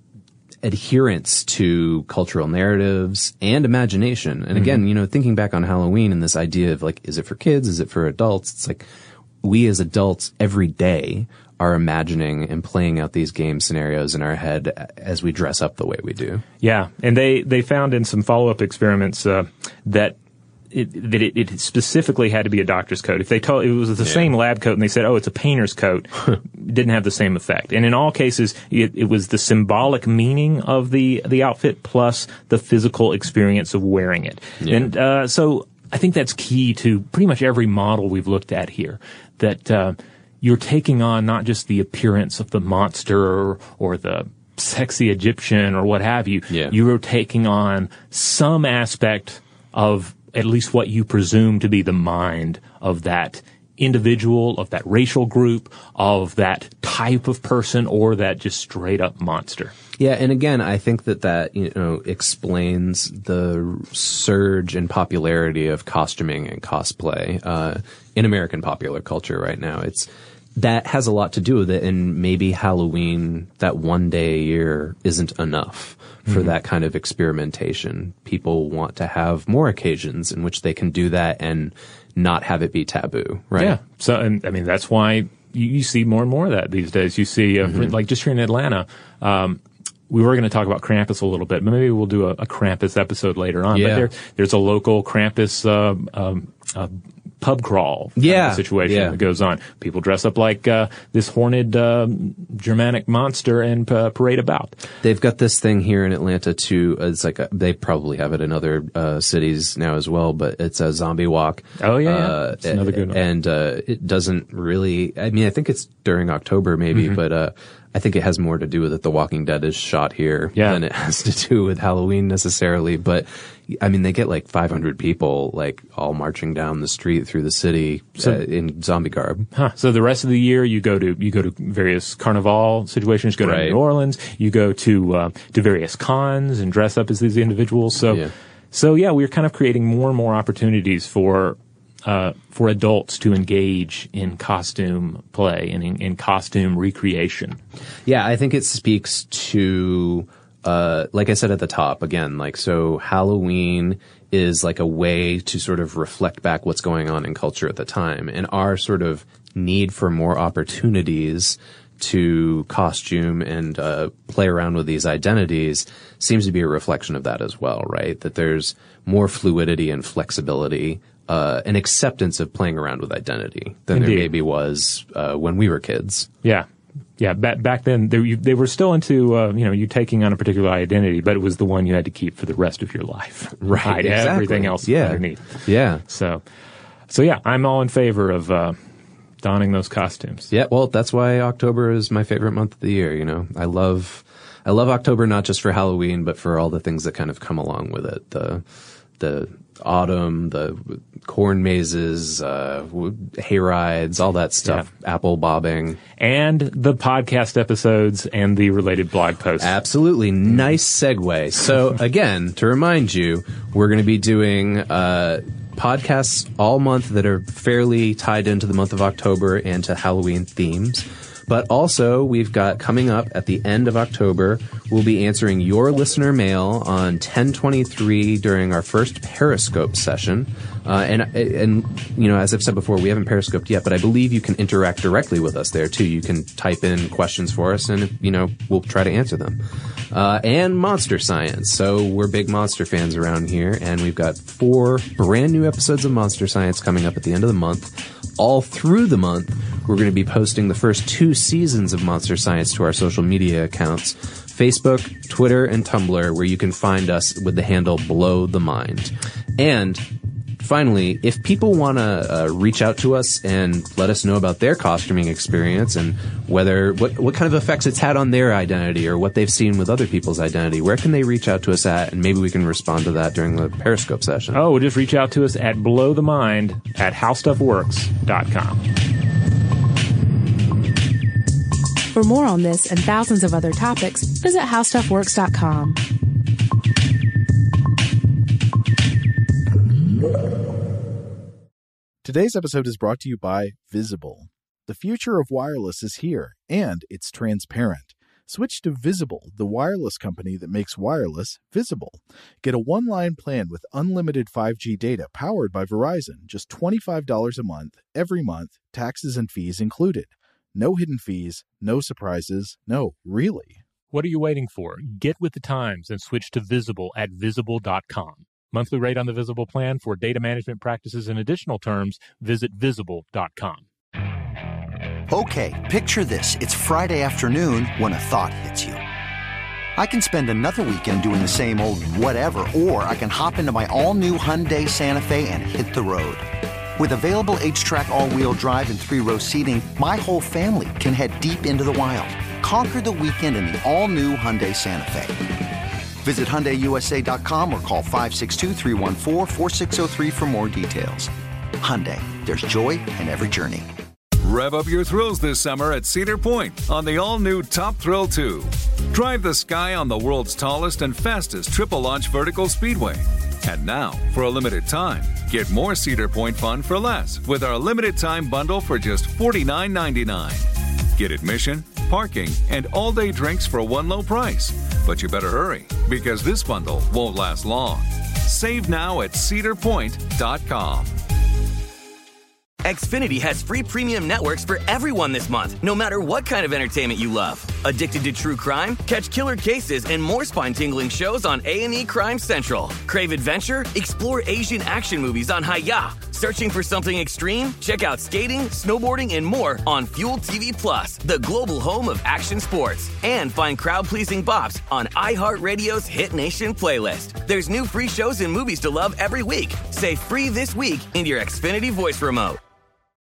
adherence to cultural narratives and imagination. And again, mm-hmm. you know, thinking back on Halloween and this idea of like, is it for kids? Is it for adults? It's like, we as adults every day are imagining and playing out these game scenarios in our head as we dress up the way we do. Yeah, and they, they found in some follow-up experiments uh, that It, that it, it specifically had to be a doctor's coat. If they told it was the yeah. same lab coat and they said, "Oh, it's a painter's coat," it didn't have the same effect. And in all cases, it, it was the symbolic meaning of the the outfit plus the physical experience of wearing it. Yeah. And uh, so I think that's key to pretty much every model we've looked at here. That uh, you're taking on not just the appearance of the monster or, or the sexy Egyptian or what have you. Yeah. You are taking on some aspect of at least what you presume to be the mind of that individual, of that racial group, of that type of person, or that just straight up monster. Yeah, and again, I think that that, you know, explains the surge in popularity of costuming and cosplay uh, in American popular culture right now. It's that has a lot to do with it, and maybe Halloween, that one day a year, isn't enough for mm-hmm. that kind of experimentation. People want to have more occasions in which they can do that and not have it be taboo, right? Yeah. So, and I mean, that's why you, you see more and more of that these days. You see, uh, mm-hmm. like just here in Atlanta, um, we were going to talk about Krampus a little bit, but maybe we'll do a, a Krampus episode later on. Yeah. But there, there's a local Krampus uh, um, uh, pub crawl yeah. situation yeah. that goes on. People dress up like uh, this horned uh, Germanic monster and uh, parade about. They've got this thing here in Atlanta too. It's like a, they probably have it in other uh, cities now as well, but it's a zombie walk. Oh yeah, uh, yeah. It's another good one. And uh, it doesn't really. I mean, I think it's during October maybe, mm-hmm. but uh, I think it has more to do with it. The Walking Dead is shot here yeah. than it has to do with Halloween necessarily. But I mean, they get like five hundred people like all marching down the street through the city so, uh, in zombie garb. Huh. So the rest of the year, you go to you go to various carnival situations. You go to right. New Orleans. You go to uh, to various cons and dress up as these individuals. So yeah. so yeah, we're kind of creating more and more opportunities for. Uh, for adults to engage in costume play and in, in costume recreation. Yeah, I think it speaks to, uh, like I said at the top, again, like, so Halloween is like a way to sort of reflect back what's going on in culture at the time, and our sort of need for more opportunities to costume and uh, play around with these identities seems to be a reflection of that as well, right? That there's more fluidity and flexibility, uh, an acceptance of playing around with identity than Indeed. there maybe was uh, when we were kids. Yeah. Yeah, back back then they, you, they were still into uh, you know you taking on a particular identity, but it was the one you had to keep for the rest of your life. Right, Hide exactly. everything else yeah. underneath. Yeah. So, so yeah, I'm all in favor of uh, donning those costumes. Yeah, well, that's why October is my favorite month of the year. You know, I love I love October not just for Halloween, but for all the things that kind of come along with it. The the autumn, the corn mazes, uh, hay rides, all that stuff, yeah. apple bobbing. And the podcast episodes and the related blog posts. Absolutely. Nice segue. So again, to remind you, we're going to be doing uh, podcasts all month that are fairly tied into the month of October and to Halloween themes. But also, we've got coming up at the end of October, we'll be answering your listener mail on ten twenty-three during our first Periscope session. Uh, and, and, you know, as I've said before, we haven't Periscoped yet, but I believe you can interact directly with us there, too. You can type in questions for us, and, you know, we'll try to answer them. Uh, and Monster Science. So we're big Monster fans around here, and we've got four brand new episodes of Monster Science coming up at the end of the month. All through the month, we're going to be posting the first two seasons of Monster Science to our social media accounts, Facebook, Twitter, and Tumblr, where you can find us with the handle Blow the Mind. And finally, if people want to uh, reach out to us and let us know about their costuming experience and whether what what kind of effects it's had on their identity or what they've seen with other people's identity, where can they reach out to us at? And maybe we can respond to that during the Periscope session. Oh, just reach out to us at blowthemind at how stuff works dot com. For more on this and thousands of other topics, visit how stuff works dot com. Today's episode is brought to you by Visible. The future of wireless is here, and it's transparent. Switch to Visible, the wireless company that makes wireless visible. Get a one-line plan with unlimited five G data powered by Verizon, just twenty-five dollars a month, every month, taxes and fees included. No hidden fees, no surprises, no, really. What are you waiting for? Get with the times and switch to Visible at visible dot com. Monthly rate on the Visible plan. For data management practices and additional terms, visit visible dot com. Okay, picture this. It's Friday afternoon when a thought hits you. I can spend another weekend doing the same old whatever, or I can hop into my all-new Hyundai Santa Fe and hit the road. With available H-Track all-wheel drive and three-row seating, my whole family can head deep into the wild. Conquer the weekend in the all-new Hyundai Santa Fe. Visit Hyundai U S A dot com or call five six two, three one four, four six zero three for more details. Hyundai, there's joy in every journey. Rev up your thrills this summer at Cedar Point on the all-new Top Thrill two. Drive the sky on the world's tallest and fastest triple-launch vertical speedway. And now, for a limited time, get more Cedar Point fun for less with our limited-time bundle for just forty-nine ninety-nine. Get admission, parking, and all-day drinks for one low price. But you better hurry, because this bundle won't last long. Save now at cedar point dot com. Xfinity has free premium networks for everyone this month, no matter what kind of entertainment you love. Addicted to true crime? Catch killer cases and more spine-tingling shows on A and E Crime Central. Crave adventure? Explore Asian action movies on Hi-Ya. Searching for something extreme? Check out skating, snowboarding, and more on Fuel T V Plus, the global home of action sports. And find crowd-pleasing bops on iHeartRadio's Hit Nation playlist. There's new free shows and movies to love every week. Say free this week in your Xfinity voice remote.